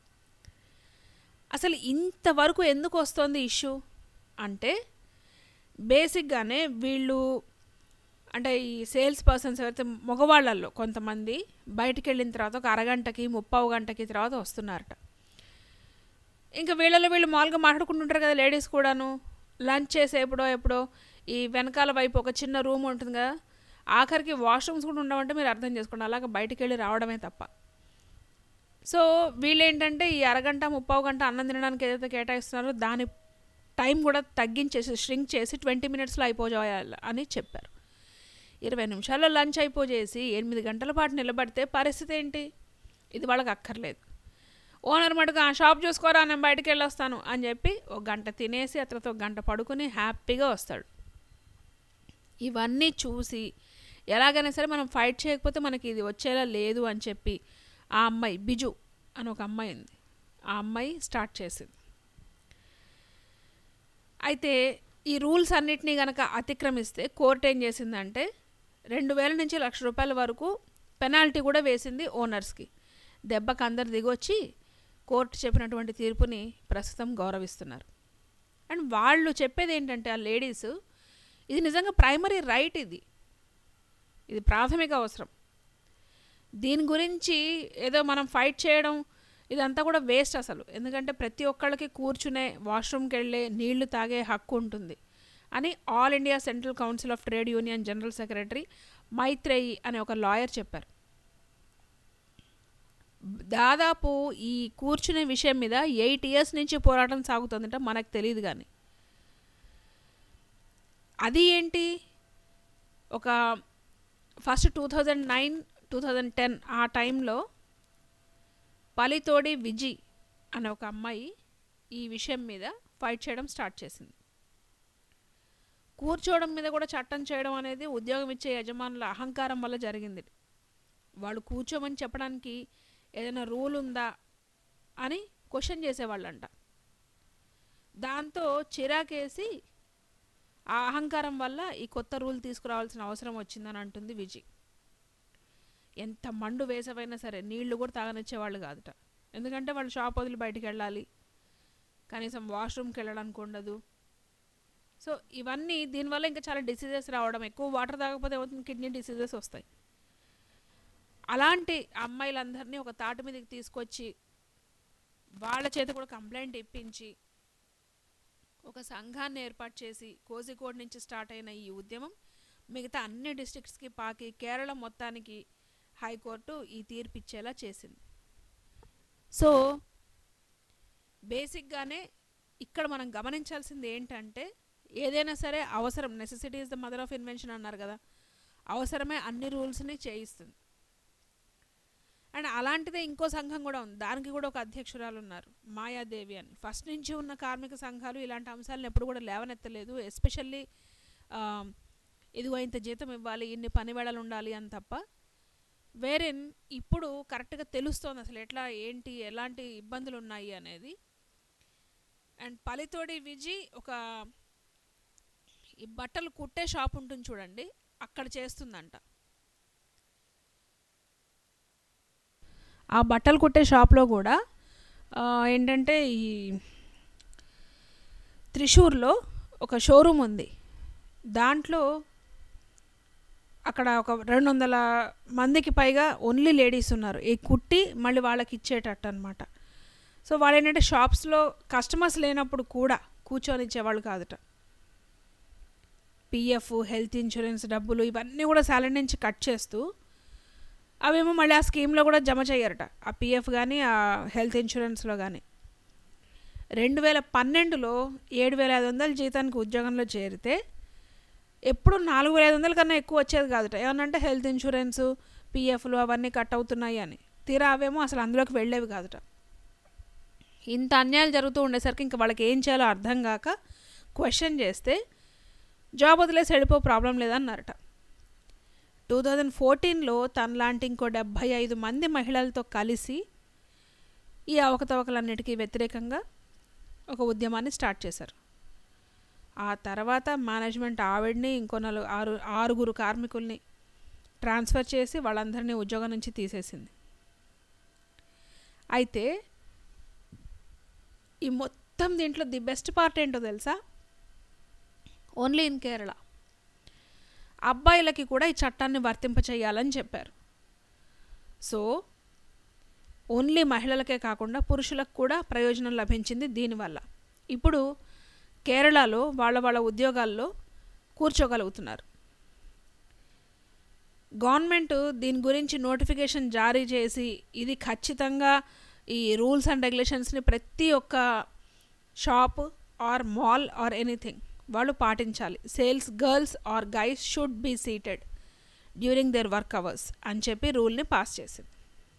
అసలు ఇంతవరకు ఎందుకు వస్తుంది ఇష్యూ అంటే, బేసిక్గానే వీళ్ళు అంటే ఈ సేల్స్ పర్సన్స్ ఎవరైతే మగవాళ్ళల్లో కొంతమంది బయటికి వెళ్ళిన తర్వాత ఒక అరగంటకి 30 గంటకి తర్వాత వస్తున్నారట. ఇంకా వీళ్ళలో వీళ్ళు మామూలుగా మాట్లాడుకుంటుంటారు కదా లేడీస్ కూడాను. లంచ్ చేసే ఎప్పుడో ఈ వెనకాల వైపు ఒక చిన్న రూమ్ ఉంటుంది కదా, ఆఖరికి వాష్రూమ్స్ కూడా ఉండవంటే మీరు అర్థం చేసుకోండి. అలాగే బయటికి వెళ్ళి రావడమే తప్ప. సో వీళ్ళు ఏంటంటే ఈ అరగంట 30 గంట అన్నం తినడానికి ఏదైతే కేటాయిస్తున్నారో దాని టైం కూడా తగ్గించేసి ష్రింక్ చేసి 20 minutesలో అయిపోయాలి అని చెప్పారు. 20 నిమిషాల్లో లంచ్ అయిపోజేసి 8 గంటల పాటు నిలబడితే పరిస్థితి ఏంటి? ఇది వాళ్ళకి అక్కర్లేదు. ఓనర్ మటుకు ఆ షాప్ చూసుకోరా, నేను బయటకు వెళ్ళొస్తాను అని చెప్పి 1 గంట తినేసి ఆ తర్వాత 1 గంట పడుకుని హ్యాపీగా వస్తాడు. ఇవన్నీ చూసి ఎలాగైనా సరే మనం ఫైట్ చేయకపోతే మనకి ఇది వచ్చేలా లేదు అని చెప్పి ఆ అమ్మాయి బిజు అని ఒక అమ్మాయి ఉంది, ఆ అమ్మాయి స్టార్ట్ చేసింది. అయితే ఈ రూల్స్ అన్నిటినీ కనుక అతిక్రమిస్తే కోర్టు ఏం చేసిందంటే 2,000 నుంచి ₹1,00,000 వరకు పెనాల్టీ కూడా వేసింది ఓనర్స్కి. దెబ్బకి అందరు దిగొచ్చి కోర్టు చెప్పినటువంటి తీర్పుని ప్రస్తుతం గౌరవిస్తున్నారు. అండ్ వాళ్ళు చెప్పేది ఏంటంటే ఆ లేడీస్, ఇది నిజంగా ప్రైమరీ రైట్, ఇది ప్రాథమిక అవసరం. దీని గురించి ఏదో మనం ఫైట్ చేయడం ఇదంతా కూడా వేస్ట్ అసలు. ఎందుకంటే ప్రతి ఒక్కళ్ళకి కూర్చునే, వాష్రూమ్కి వెళ్ళే, నీళ్లు తాగే హక్కు ఉంటుంది అని All India Central Council of Trade Union general secretary Maitreyi అనే ఒక లాయర్ చెప్పారు. దాదాపు ఈ కూర్చునే విషయం మీద 8 years నుంచి పోరాటం సాగుతుందంట, మనకు తెలియదు. కానీ అది ఏంటి, ఒక ఫస్ట్ 2009-2010 ఆ టైంలో పలితోడి విజి అనే ఒక అమ్మాయి ఈ విషయం మీద ఫైట్ చేయడం స్టార్ట్ చేసింది. కూర్చోవడం మీద కూడా చట్టం చేయడం అనేది ఉద్యోగం ఇచ్చే యజమానుల అహంకారం వల్ల జరిగింది. వాళ్ళు కూర్చోమని చెప్పడానికి ఏదైనా రూల్ ఉందా అని క్వశ్చన్ చేసేవాళ్ళంట. దాంతో చిరాకేసి ఆ అహంకారం వల్ల ఈ కొత్త రూల్ తీసుకురావాల్సిన అవసరం వచ్చిందని అంటుంది విజి. ఎంత మండు వేసవైనా సరే నీళ్లు కూడా తాగనిచ్చేవాళ్ళు కాదుట. ఎందుకంటే వాళ్ళు షాప్ వదిలి బయటికి వెళ్ళాలి, కనీసం వాష్రూమ్కి వెళ్ళడానికి ఉండదు. సో ఇవన్నీ దీనివల్ల ఇంకా చాలా డిసీజెస్ రావడం, ఎక్కువ వాటర్ తాగకపోతే ఏమవుతుంది, కిడ్నీ డిసీజెస్ వస్తాయి. అలాంటి అమ్మాయిలందరినీ ఒక తాటి మీదకి తీసుకొచ్చి వాళ్ళ చేత కూడా కంప్లైంట్ ఇప్పించి ఒక సంఘాన్ని ఏర్పాటు చేసి కోజికోడ్ నుంచి స్టార్ట్ అయిన ఈ ఉద్యమం మిగతా అన్ని డిస్ట్రిక్ట్స్కి పాకి కేరళ మొత్తానికి హైకోర్టు ఈ తీర్పు ఇచ్చేలా చేసింది. సో బేసిక్గానే ఇక్కడ మనం గమనించాల్సింది ఏంటంటే, ఏదైనా సరే అవసరం, necessity is the mother of invention అన్నారు కదా, అవసరమే అన్ని రూల్స్ని చేయిస్తుంది. అండ్ అలాంటిదే ఇంకో సంఘం కూడా ఉంది, దానికి కూడా ఒక అధ్యక్షురాలు ఉన్నారు, మాయాదేవి అని. ఫస్ట్ నుంచి ఉన్న కార్మిక సంఘాలు ఇలాంటి అంశాలను ఎప్పుడు కూడా లేవనెత్తలేదు. ఎస్పెషల్లీ ఇదిగో ఇంత జీతం ఇవ్వాలి, ఇన్ని పని వేళలు ఉండాలి అని తప్ప. వేరేన్ ఇప్పుడు కరెక్ట్గా తెలుస్తోంది అసలు ఎట్లా, ఏంటి, ఎలాంటి ఇబ్బందులు ఉన్నాయి అనేది. అండ్ పలితోడి విజి ఒక ఈ బట్టలు కుట్టే షాప్ ఉంటుంది చూడండి, అక్కడ చేస్తుందంట. ఆ బట్టలు కుట్టే షాప్లో కూడా ఏంటంటే ఈ త్రిశూర్లో ఒక షోరూమ్ ఉంది. దాంట్లో అక్కడ ఒక 200 మందికి పైగా ఓన్లీ లేడీస్ ఉన్నారు. ఈ కుట్టి మళ్ళీ వాళ్ళకి ఇచ్చేటట్టు అనమాట. సో వాళ్ళు ఏంటంటే షాప్స్లో కస్టమర్స్ లేనప్పుడు కూడా కూర్చొని ఇచ్చేవాళ్ళు కాదుట. పిఎఫ్, హెల్త్ ఇన్సూరెన్స్ డబ్బులు ఇవన్నీ కూడా శాలరీ నుంచి కట్ చేస్తూ అవేమో మళ్ళీ ఆ స్కీమ్లో కూడా జమ చేయరట, ఆ పిఎఫ్ కానీ ఆ హెల్త్ ఇన్సూరెన్స్లో కానీ. 2012లో 7,500 జీతానికి ఉద్యోగంలో చేరితే ఎప్పుడు 4,500 కన్నా ఎక్కువ వచ్చేది కాదుట. ఏమనంటే హెల్త్ ఇన్సూరెన్సు, పిఎఫ్లు అవన్నీ కట్ అవుతున్నాయి అని. తీరా అవేమో అసలు అందులోకి వెళ్ళేవి కాదుట. ఇంత అన్యాయాలు జరుగుతూ ఉండేసరికి ఇంకా వాళ్ళకి ఏం చేయాలో అర్థం కాక క్వశ్చన్ చేస్తే జాబ్ వదిలేసి వెళ్ళిపో, ప్రాబ్లం లేదన్నారట. 2014లో తనలాంటి ఇంకో 75 మంది మహిళలతో కలిసి ఈ అవకతవకలన్నిటికీ వ్యతిరేకంగా ఒక ఉద్యమాన్ని స్టార్ట్ చేశారు. ఆ తర్వాత మేనేజ్మెంట్ ఆవిడ్ని ఇంకో 6 కార్మికుల్ని ట్రాన్స్ఫర్ చేసి వాళ్ళందరినీ ఉద్యోగం నుంచి తీసేసింది. అయితే ఈ మొత్తం దీంట్లో ది బెస్ట్ పార్ట్ ఏంటో తెలుసా, ఓన్లీ ఇన్ కేరళ అబ్బాయిలకి కూడా ఈ చట్టాన్ని వర్తింపచేయాలని చెప్పారు. సో ఓన్లీ మహిళలకే కాకుండా పురుషులకు కూడా ప్రయోజనం లభించింది దీనివల్ల. ఇప్పుడు కేరళలో వాళ్ళ ఉద్యోగాల్లో కూర్చోగలుగుతున్నారు. గవర్నమెంట్ దీని గురించి నోటిఫికేషన్ జారీ చేసి ఇది ఖచ్చితంగా ఈ రూల్స్ అండ్ రెగ్యులేషన్స్ని ప్రతి ఒక్క shop or mall or anything వాళ్ళు పాటించాలి. Sales girls or guys should be seated during their work hours అని చెప్పి రూల్ని పాస్ చేసింది.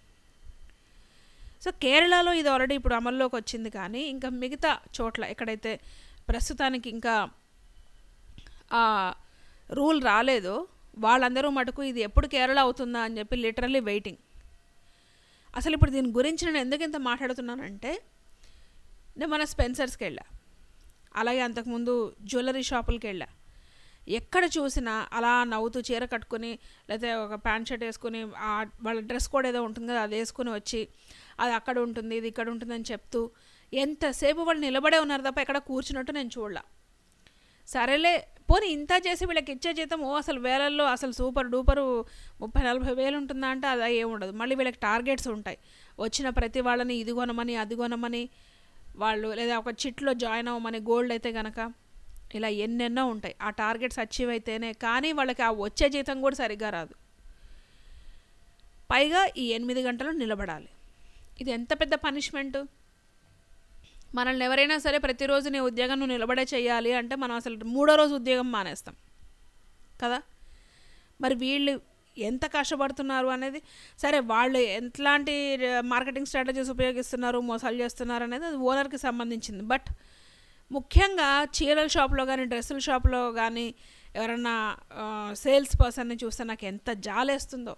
సో కేరళలో ఇది ఆల్రెడీ ఇప్పుడు అమల్లోకి వచ్చింది. కానీ ఇంకా మిగతా చోట్ల ఎక్కడైతే ప్రస్తుతానికి ఇంకా ఆ రూల్ రాలేదో వాళ్ళందరూ మటుకు ఇది ఎప్పుడు కేరళ అవుతుందా అని చెప్పి లిటరల్లీ వెయిటింగ్. అసలు ఇప్పుడు దీని గురించి నేను ఎందుకు ఇంత మాట్లాడుతున్నానంటే, నేను మన స్పెన్సర్స్కి వెళ్ళా, అలాగే అంతకుముందు జ్యువెలరీ షాపులకి వెళ్ళా. ఎక్కడ చూసినా అలా నవ్వుతూ చీర కట్టుకుని లేకపోతే ఒక ప్యాంట్ షర్ట్ వేసుకుని వాళ్ళ డ్రెస్ కోడ్ ఏదో ఉంటుంది కదా అది వేసుకుని వచ్చి అది అక్కడ ఉంటుంది ఇది ఇక్కడ ఉంటుంది అని చెప్తూ ఎంతసేపు వాళ్ళు నిలబడే ఉన్నారు తప్ప ఎక్కడ కూర్చున్నట్టు నేను చూడలా. సరేలే పోనీ ఇంత చేసి వీళ్ళకి ఇచ్చే జీతం అసలు వేలల్లో అసలు సూపర్ డూపరు 30-40 వేలు ఉంటుందా అంటే అది ఏముండదు. మళ్ళీ వీళ్ళకి టార్గెట్స్ ఉంటాయి. వచ్చిన ప్రతి వాళ్ళని ఇది కొనమని అది కొనమని వాళ్ళు, లేదా ఒక చిట్లో జాయిన్ అవ్వమని గోల్డ్ అయితే కనుక, ఇలా ఎన్నెన్నో ఉంటాయి. ఆ టార్గెట్స్ అచీవ్ అయితేనే కానీ వాళ్ళకి ఆ వచ్చే జీతం కూడా సరిగ్గా రాదు. పైగా ఈ 8 గంటలు నిలబడాలి. ఇది ఎంత పెద్ద పనిష్మెంటు. మనల్ని ఎవరైనా సరే ప్రతిరోజు నీ ఉద్యోగం నువ్వు నిలబడే చేయాలి అంటే మనం అసలు 3వ రోజు ఉద్యోగం మానేస్తాం కదా. మరి వీళ్ళు ఎంత కష్టపడుతున్నారు అనేది, సరే వాళ్ళు ఎట్లాంటి మార్కెటింగ్ స్ట్రాటజీస్ ఉపయోగిస్తున్నారు, మోసాలు చేస్తున్నారు అనేది అది ఓనర్కి సంబంధించింది. బట్ ముఖ్యంగా చీరల షాప్లో కానీ డ్రెస్సుల షాప్లో కానీ ఎవరన్నా సేల్స్ పర్సన్ని చూస్తే నాకు ఎంత జాలేస్తుందో.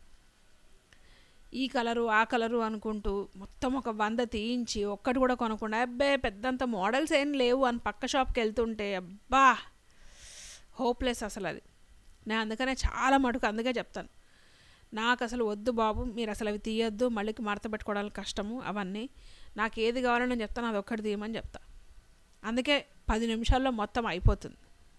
ఈ కలరు ఆ కలరు అనుకుంటూ మొత్తం ఒక 100 తీయించి ఒక్కటి కూడా కొనకుండా, అబ్బే పెద్దంత మోడల్స్ ఏం లేవు అని పక్క షాప్కి వెళ్తుంటే అబ్బా హోప్లెస్ అసలు అది. నేను అందుకనే చాలా మటుకు అందుకే చెప్తాను, నాకు అసలు వద్దు బాబు, మీరు అసలు అవి తీయొద్దు, మళ్ళీ మడత పెట్టుకోవడానికి కష్టము అవన్నీ. నాకు ఏది కావాలో నేను చెప్తాను, అది ఒక్కటి తీయమని చెప్తా. అందుకే 10 నిమిషాల్లో మొత్తం అయిపోతుంది.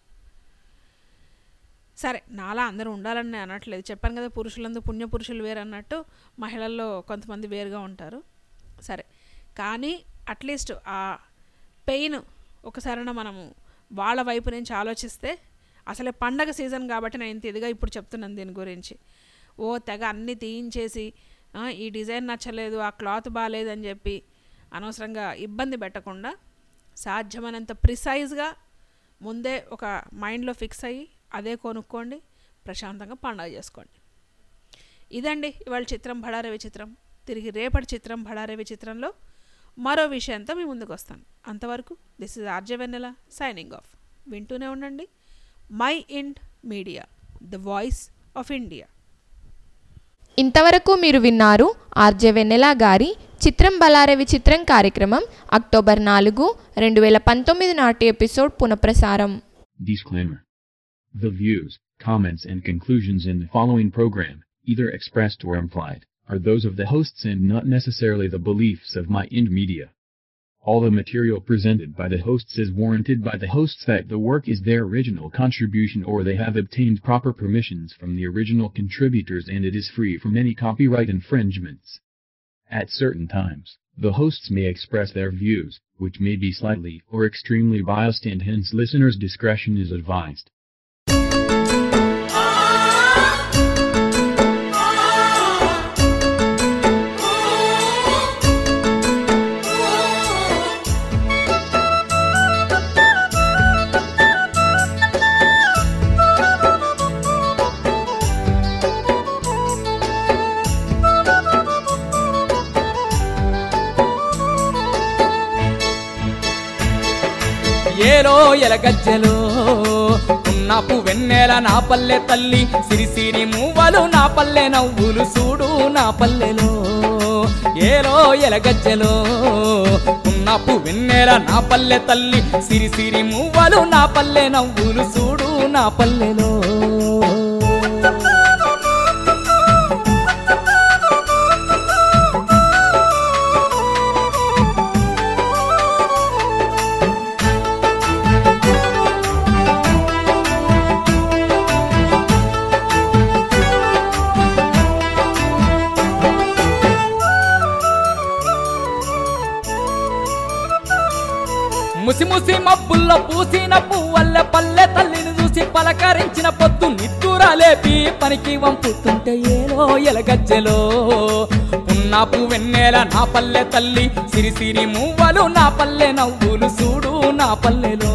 సరే నాలా అందరూ ఉండాలని నేను అనట్లేదు, చెప్పాను కదా పురుషులందు పుణ్య పురుషులు వేరు అన్నట్టు మహిళల్లో కొంతమంది వేరుగా ఉంటారు. సరే కానీ అట్లీస్ట్ ఆ పెయిన్ ఒకసారైనా మనము వాళ్ళ వైపు నుంచి ఆలోచిస్తే, అసలే పండగ సీజన్ కాబట్టి నేను ఇంత ఇదిగా ఇప్పుడు చెప్తున్నాను దీని గురించి. తెగ అన్నీ తీయించేసి ఈ డిజైన్ నచ్చలేదు, ఆ క్లాత్ బాగాలేదని చెప్పి అనవసరంగా ఇబ్బంది పెట్టకుండా సాధ్యమైనంత ప్రిసైజ్గా ముందే ఒక మైండ్లో ఫిక్స్ అయ్యి అదే కొనుక్కోండి, ప్రశాంతంగా పండుగ చేసుకోండి. ఇదండి ఇవాళ చిత్రం బడారే విచిత్రం. తిరిగి రేపటి చిత్రం బడారే విచిత్రంలో మరో విషయంతో మీ ముందుకు వస్తాను. అంతవరకు this is RJ Vennela signing off. వింటూనే ఉండండి Mind Media, the voice of India. ఇంతవరకు మీరు విన్నారు ఆర్జే వెన్నెల గారి చిత్రం బలారే విచిత్రం కార్యక్రమం అక్టోబర్ 4, 2019 నాటి ఎపిసోడ్ పునఃప్రసారం. Disclaimer. The views, comments and conclusions in the following program, either expressed or implied, are those of the hosts and not necessarily the beliefs of My Ind Media. All the material presented by the hosts is warranted by the hosts that the work is their original contribution or they have obtained proper permissions from the original contributors and it is free from any copyright infringements. At certain times, the hosts may express their views, which may be slightly or extremely biased and hence listeners' discretion is advised. ఏలో ఎలగజ్జలో ఉన్నపు వెన్నెల నా పల్లె తల్లి, సిరిసిరి మూవలు నా పల్లె నవ్వులు చూడు నా పల్లెలో. ఏలో ఎలగజ్జలో ఉన్నపు వెన్నెల నా పల్లె తల్లి, సిరిసిరి మూవలు నా పల్లె నవ్వులు చూడు నా పల్లెలో. ముసి ముసి మబ్బుల్లో పూసిన పువ్వల్ల పల్లె తల్లిని చూసి పలకరించిన పొద్దు నిద్దురా లేపి పనికి వంపుతుంటే ఏలో ఎలగజ్జలో ఉన్నపు వెన్నెల నా పల్లె తల్లి, సిరిసిరి మూవలు నా పల్లె నవ్వులు చూడు నా పల్లెలో.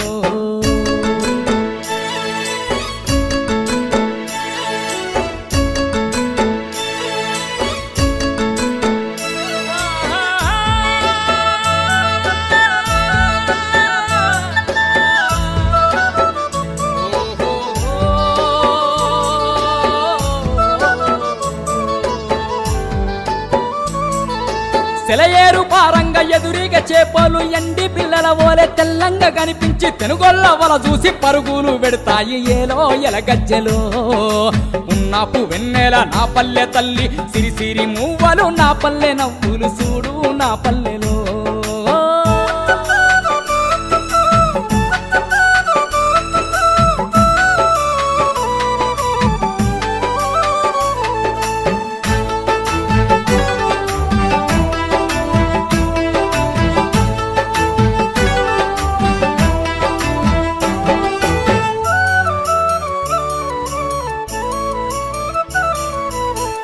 సెలయేరు పారంగా ఎదురిగా చేపలు ఎండి పిల్లల ఓలే తెల్లంగా కనిపించి తెనుగొల్ల వల చూసి పరుగులు పెడతాయి ఏలో ఎలగజ్జలో ఉన్నపు వెన్నెల నా పల్లె తల్లి, సిరిసిరి మూవలు నా పల్లె నవ్వులు చూడు నా పల్లెలో.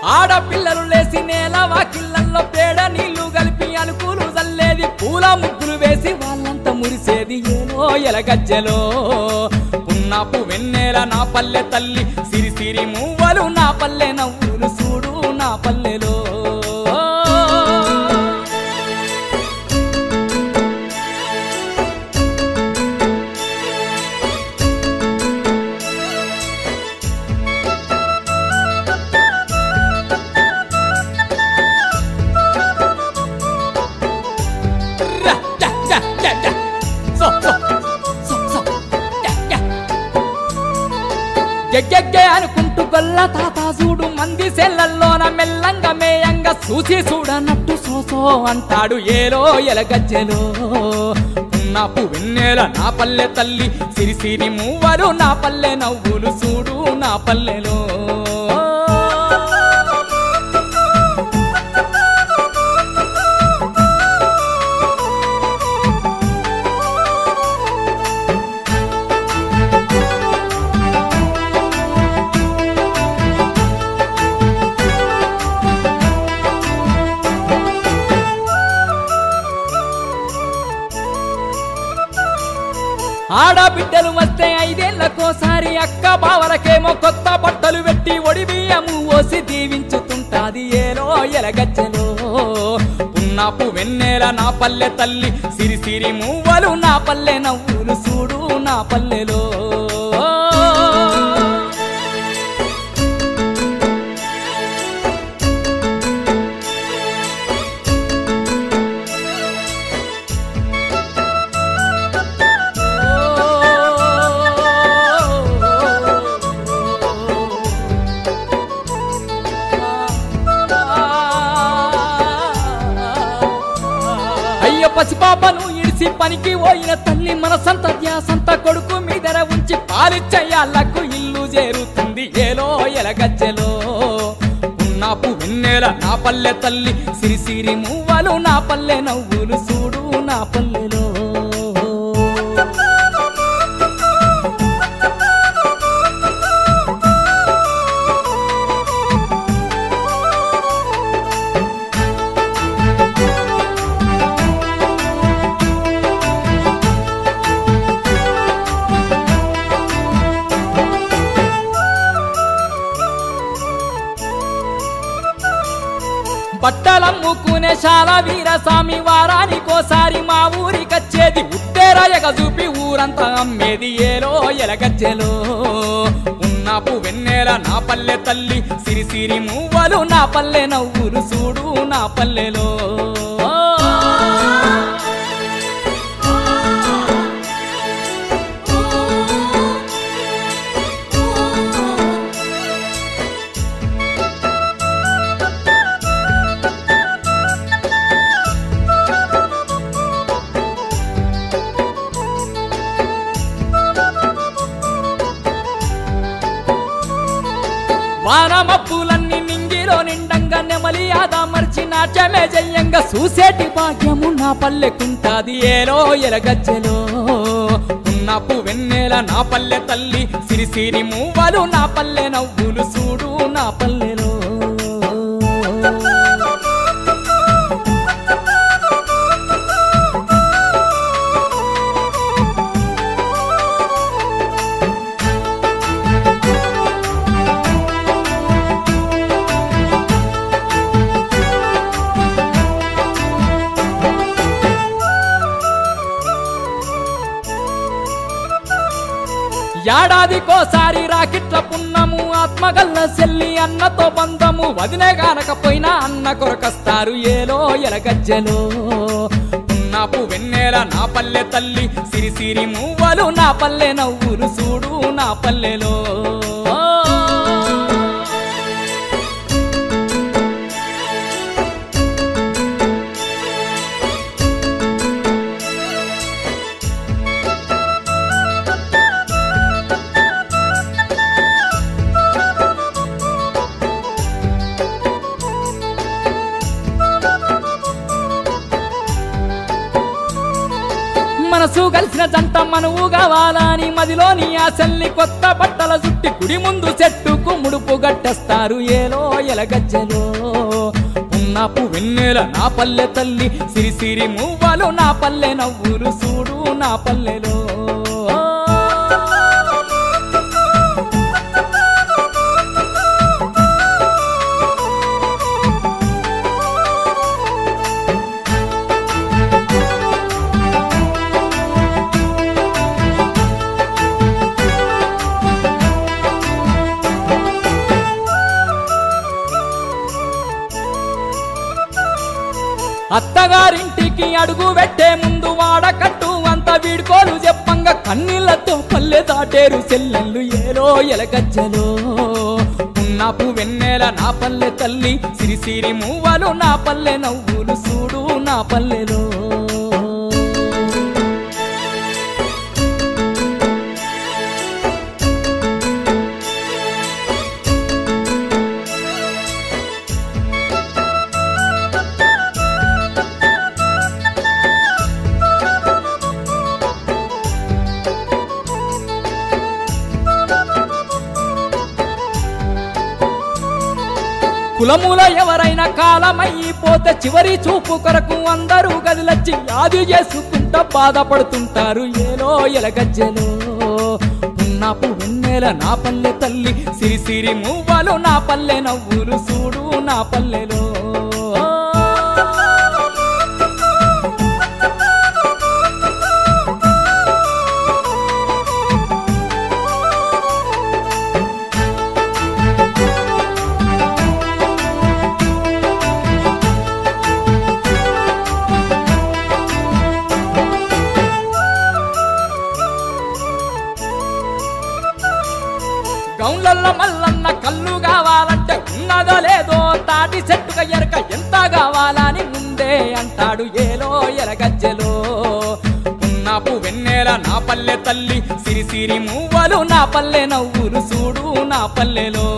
ఆడపిల్లలు లేసి నేల వాకిళ్ళల్లో పేడ నీళ్లు కలిపి అలుకులు చల్లేది, పూల ముగ్గులు వేసి వాళ్ళంతా మురిసేది ఏలో ఎలగజ్జలో. పున్నాపు వెన్నెల నా పల్లె తల్లి, సిరి సిరి మువ్వలు నా పల్లె నవ్వులు చూడు నా పల్లెలో. ఎగ్గెగ్గే అనుకుంటూ గొల్ల తాత చూడు మంది సెల్లల్లోన మెల్లంగా మేయంగా చూసి చూడనట్టు సోసో అంటాడు ఏలో ఎలగజ్జెలో. పున్నాపు వెన్నెల నా పల్లె తల్లి, సిరి సిరి మువ్వలు నా పల్లె నవ్వులు చూడు నా పల్లెలో. ఆడబిడ్డలు వస్తే 5 ఏళ్లకోసారి అక్క బావలకేమో కొత్త బట్టలు పెట్టి ఒడి బియ్యము ఓసి దీవించుతుంటాది ఏలో ఎలగజ్జలో. పున్నాపు వెన్నెల నా పల్లె తల్లి, సిరి సిరి మువ్వలు నా పల్లె నవ్వులు చూడు నా పల్లెలో. పసిపాపను ఇడిసి పనికి పోయిన తల్లి మనసంత ధ్యాసంత కొడుకు మీదర ఉంచి పాలిచ్చయ్యాళ్లకు ఇల్లు చేరుతుంది ఏలో ఎలగజ్జెలో. పున్నాపు వెన్నెల నా పల్లె తల్లి, సిరి సిరి మువ్వలు నా పల్లె నవ్వులు చూడు నా పల్లెలో. బట్టలమ్ముకునే శాల వీరస్వామి వారానికోసారి మా ఊరికొచ్చేది, ఉత్తేరాయగ చూపి ఊరంతా అమ్మేది ఏలో ఎలగజ్జెలో. పున్నాపు వెన్నెల నా పల్లె తల్లి, సిరి సిరి మువ్వలు నా పల్లె నవ్వులు చూడు నా పల్లెలో. వానమప్పులన్నీ నింగిలో నిండంగా నెమలి ఆదామర్చి నాట్యమే జయంగా చూసేటి భాగ్యము నా పల్లెకుంటాది ఏలో ఎలగజ్జెలో. పున్నాపు వెన్నెల నా పల్లె తల్లి, సిరి సిరి మువ్వలు నా పల్లె నవ్వులు చూడు నా పల్లెలో. ఏడాదికోసారి రాకిట్ల పున్నము, ఆత్మగల్ల సెల్లి అన్నతో బంధము, వదినే గానకపోయినా అన్న కొరకస్తారు ఏలో ఎలగజ్జెలో. పున్నాపు వెన్నెల నా పల్లె తల్లి, సిరి సిరి మువ్వలు నా పల్లె నవ్వులు చూడు నా పల్లెలో. మనసు కలిసిన జంట మనువు కావాలని మదిలోని ఆశల్ని కొత్త బట్టల చుట్టి గుడి ముందు చెట్టుకు ముడుపు గట్టేస్తారు ఏలో ఎలగజ్జలో ఉన్నపు వెన్నెల నా పల్లె తల్లి సిరిసిరి మువ్వలు నా పల్లె నవ్వులు చూడు నా పల్లెలో అత్తగారింటికి అడుగు పెట్టే ముందు వాడకట్టు అంత వీడుకోలు చెప్పంగా కన్నీళ్లతో పల్లె దాటేరు చెల్లెళ్ళు ఏలో ఎలగజ్జలో ఉన్నపు వెన్నెల నా పల్లె తల్లి సిరిసిరి మువ్వలు నా పల్లె నవ్వులు చూడు నా పల్లెలో కులముల ఎవరైనా కాలమైపోతే చివరి చూపు కొరకు అందరూ గదిలచ్చి యాది చేసుకుంటా బాధపడుతుంటారు ఏలో ఎలగజ్జలో ఉన్నపు వెన్నెల నా పల్లె తల్లి సిరిసిరి మువ్వలు నా పల్లె నవ్వులు చూడు నా పల్లెలో గౌన్లల్ల మల్లన్న కళ్ళు కావాలంటే ఉన్నదో లేదో తాటి చెట్టుక ఎరక ఎంత కావాలని ముందే అంటాడు ఏలో ఎలగజ్జలో ఉన్నపు వెన్నెల నా పల్లె తల్లి సిరిసిరి మువ్వలు నా పల్లె నవ్వులు చూడు నా పల్లెలో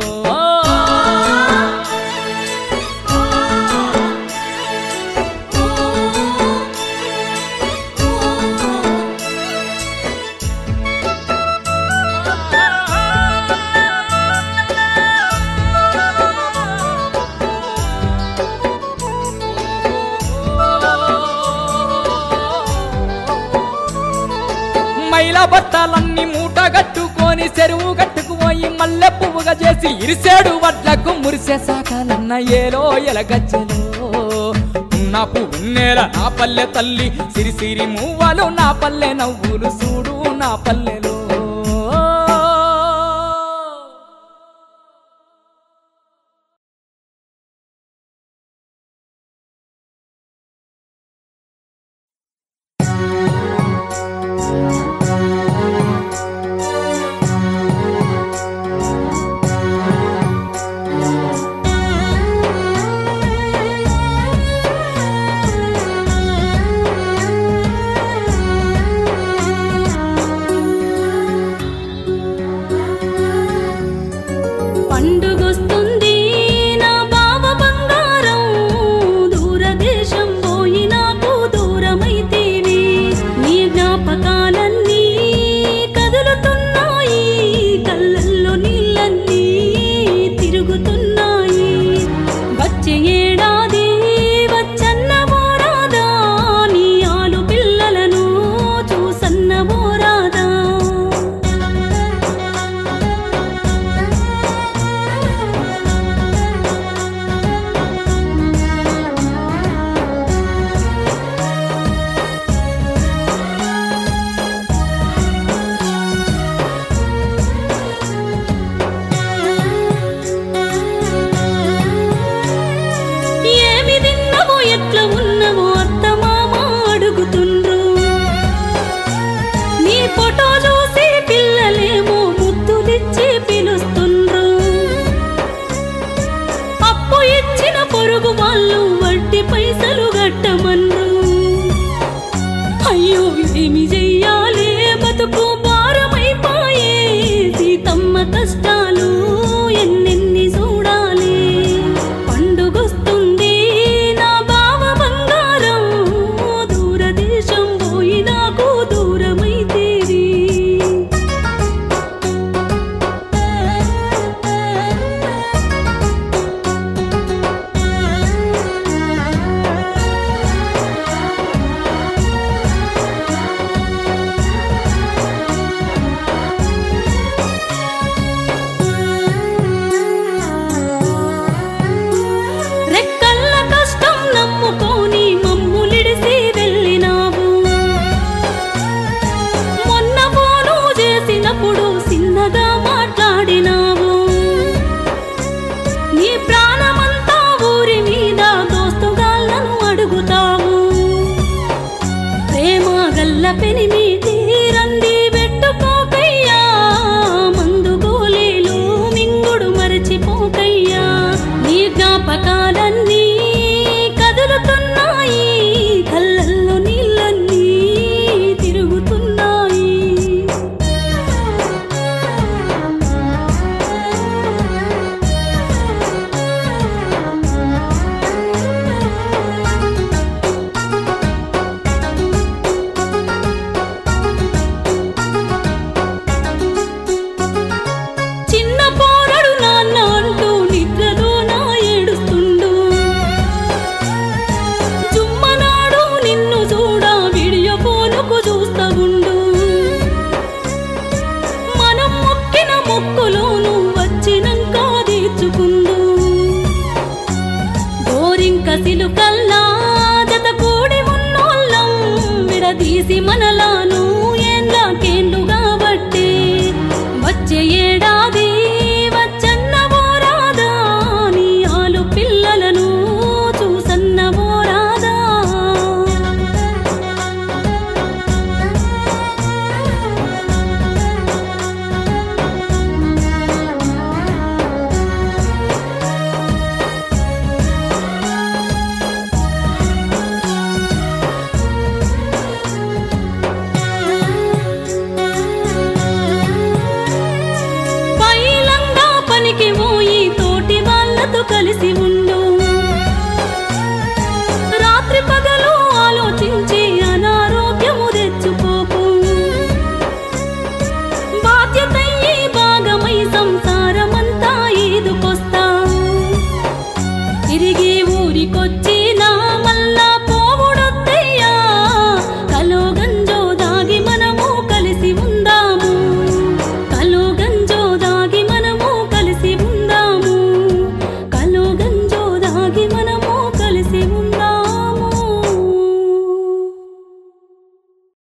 మైల బట్టలన్నీ మూట గట్టుకొని చెరువు గట్టుకుపోయి మల్లె పువ్వుగా చేసి ఇరిసేడు వడ్లకు మురిసే సాకాలన్న ఏలో ఎలగజ్జలో ఉన్నపు వెన్నెల నా పల్లె తల్లి సిరిసిరి మువ్వలు నా పల్లె నవ్వులు చూడు నా పల్లెలో తెలిసి మనలా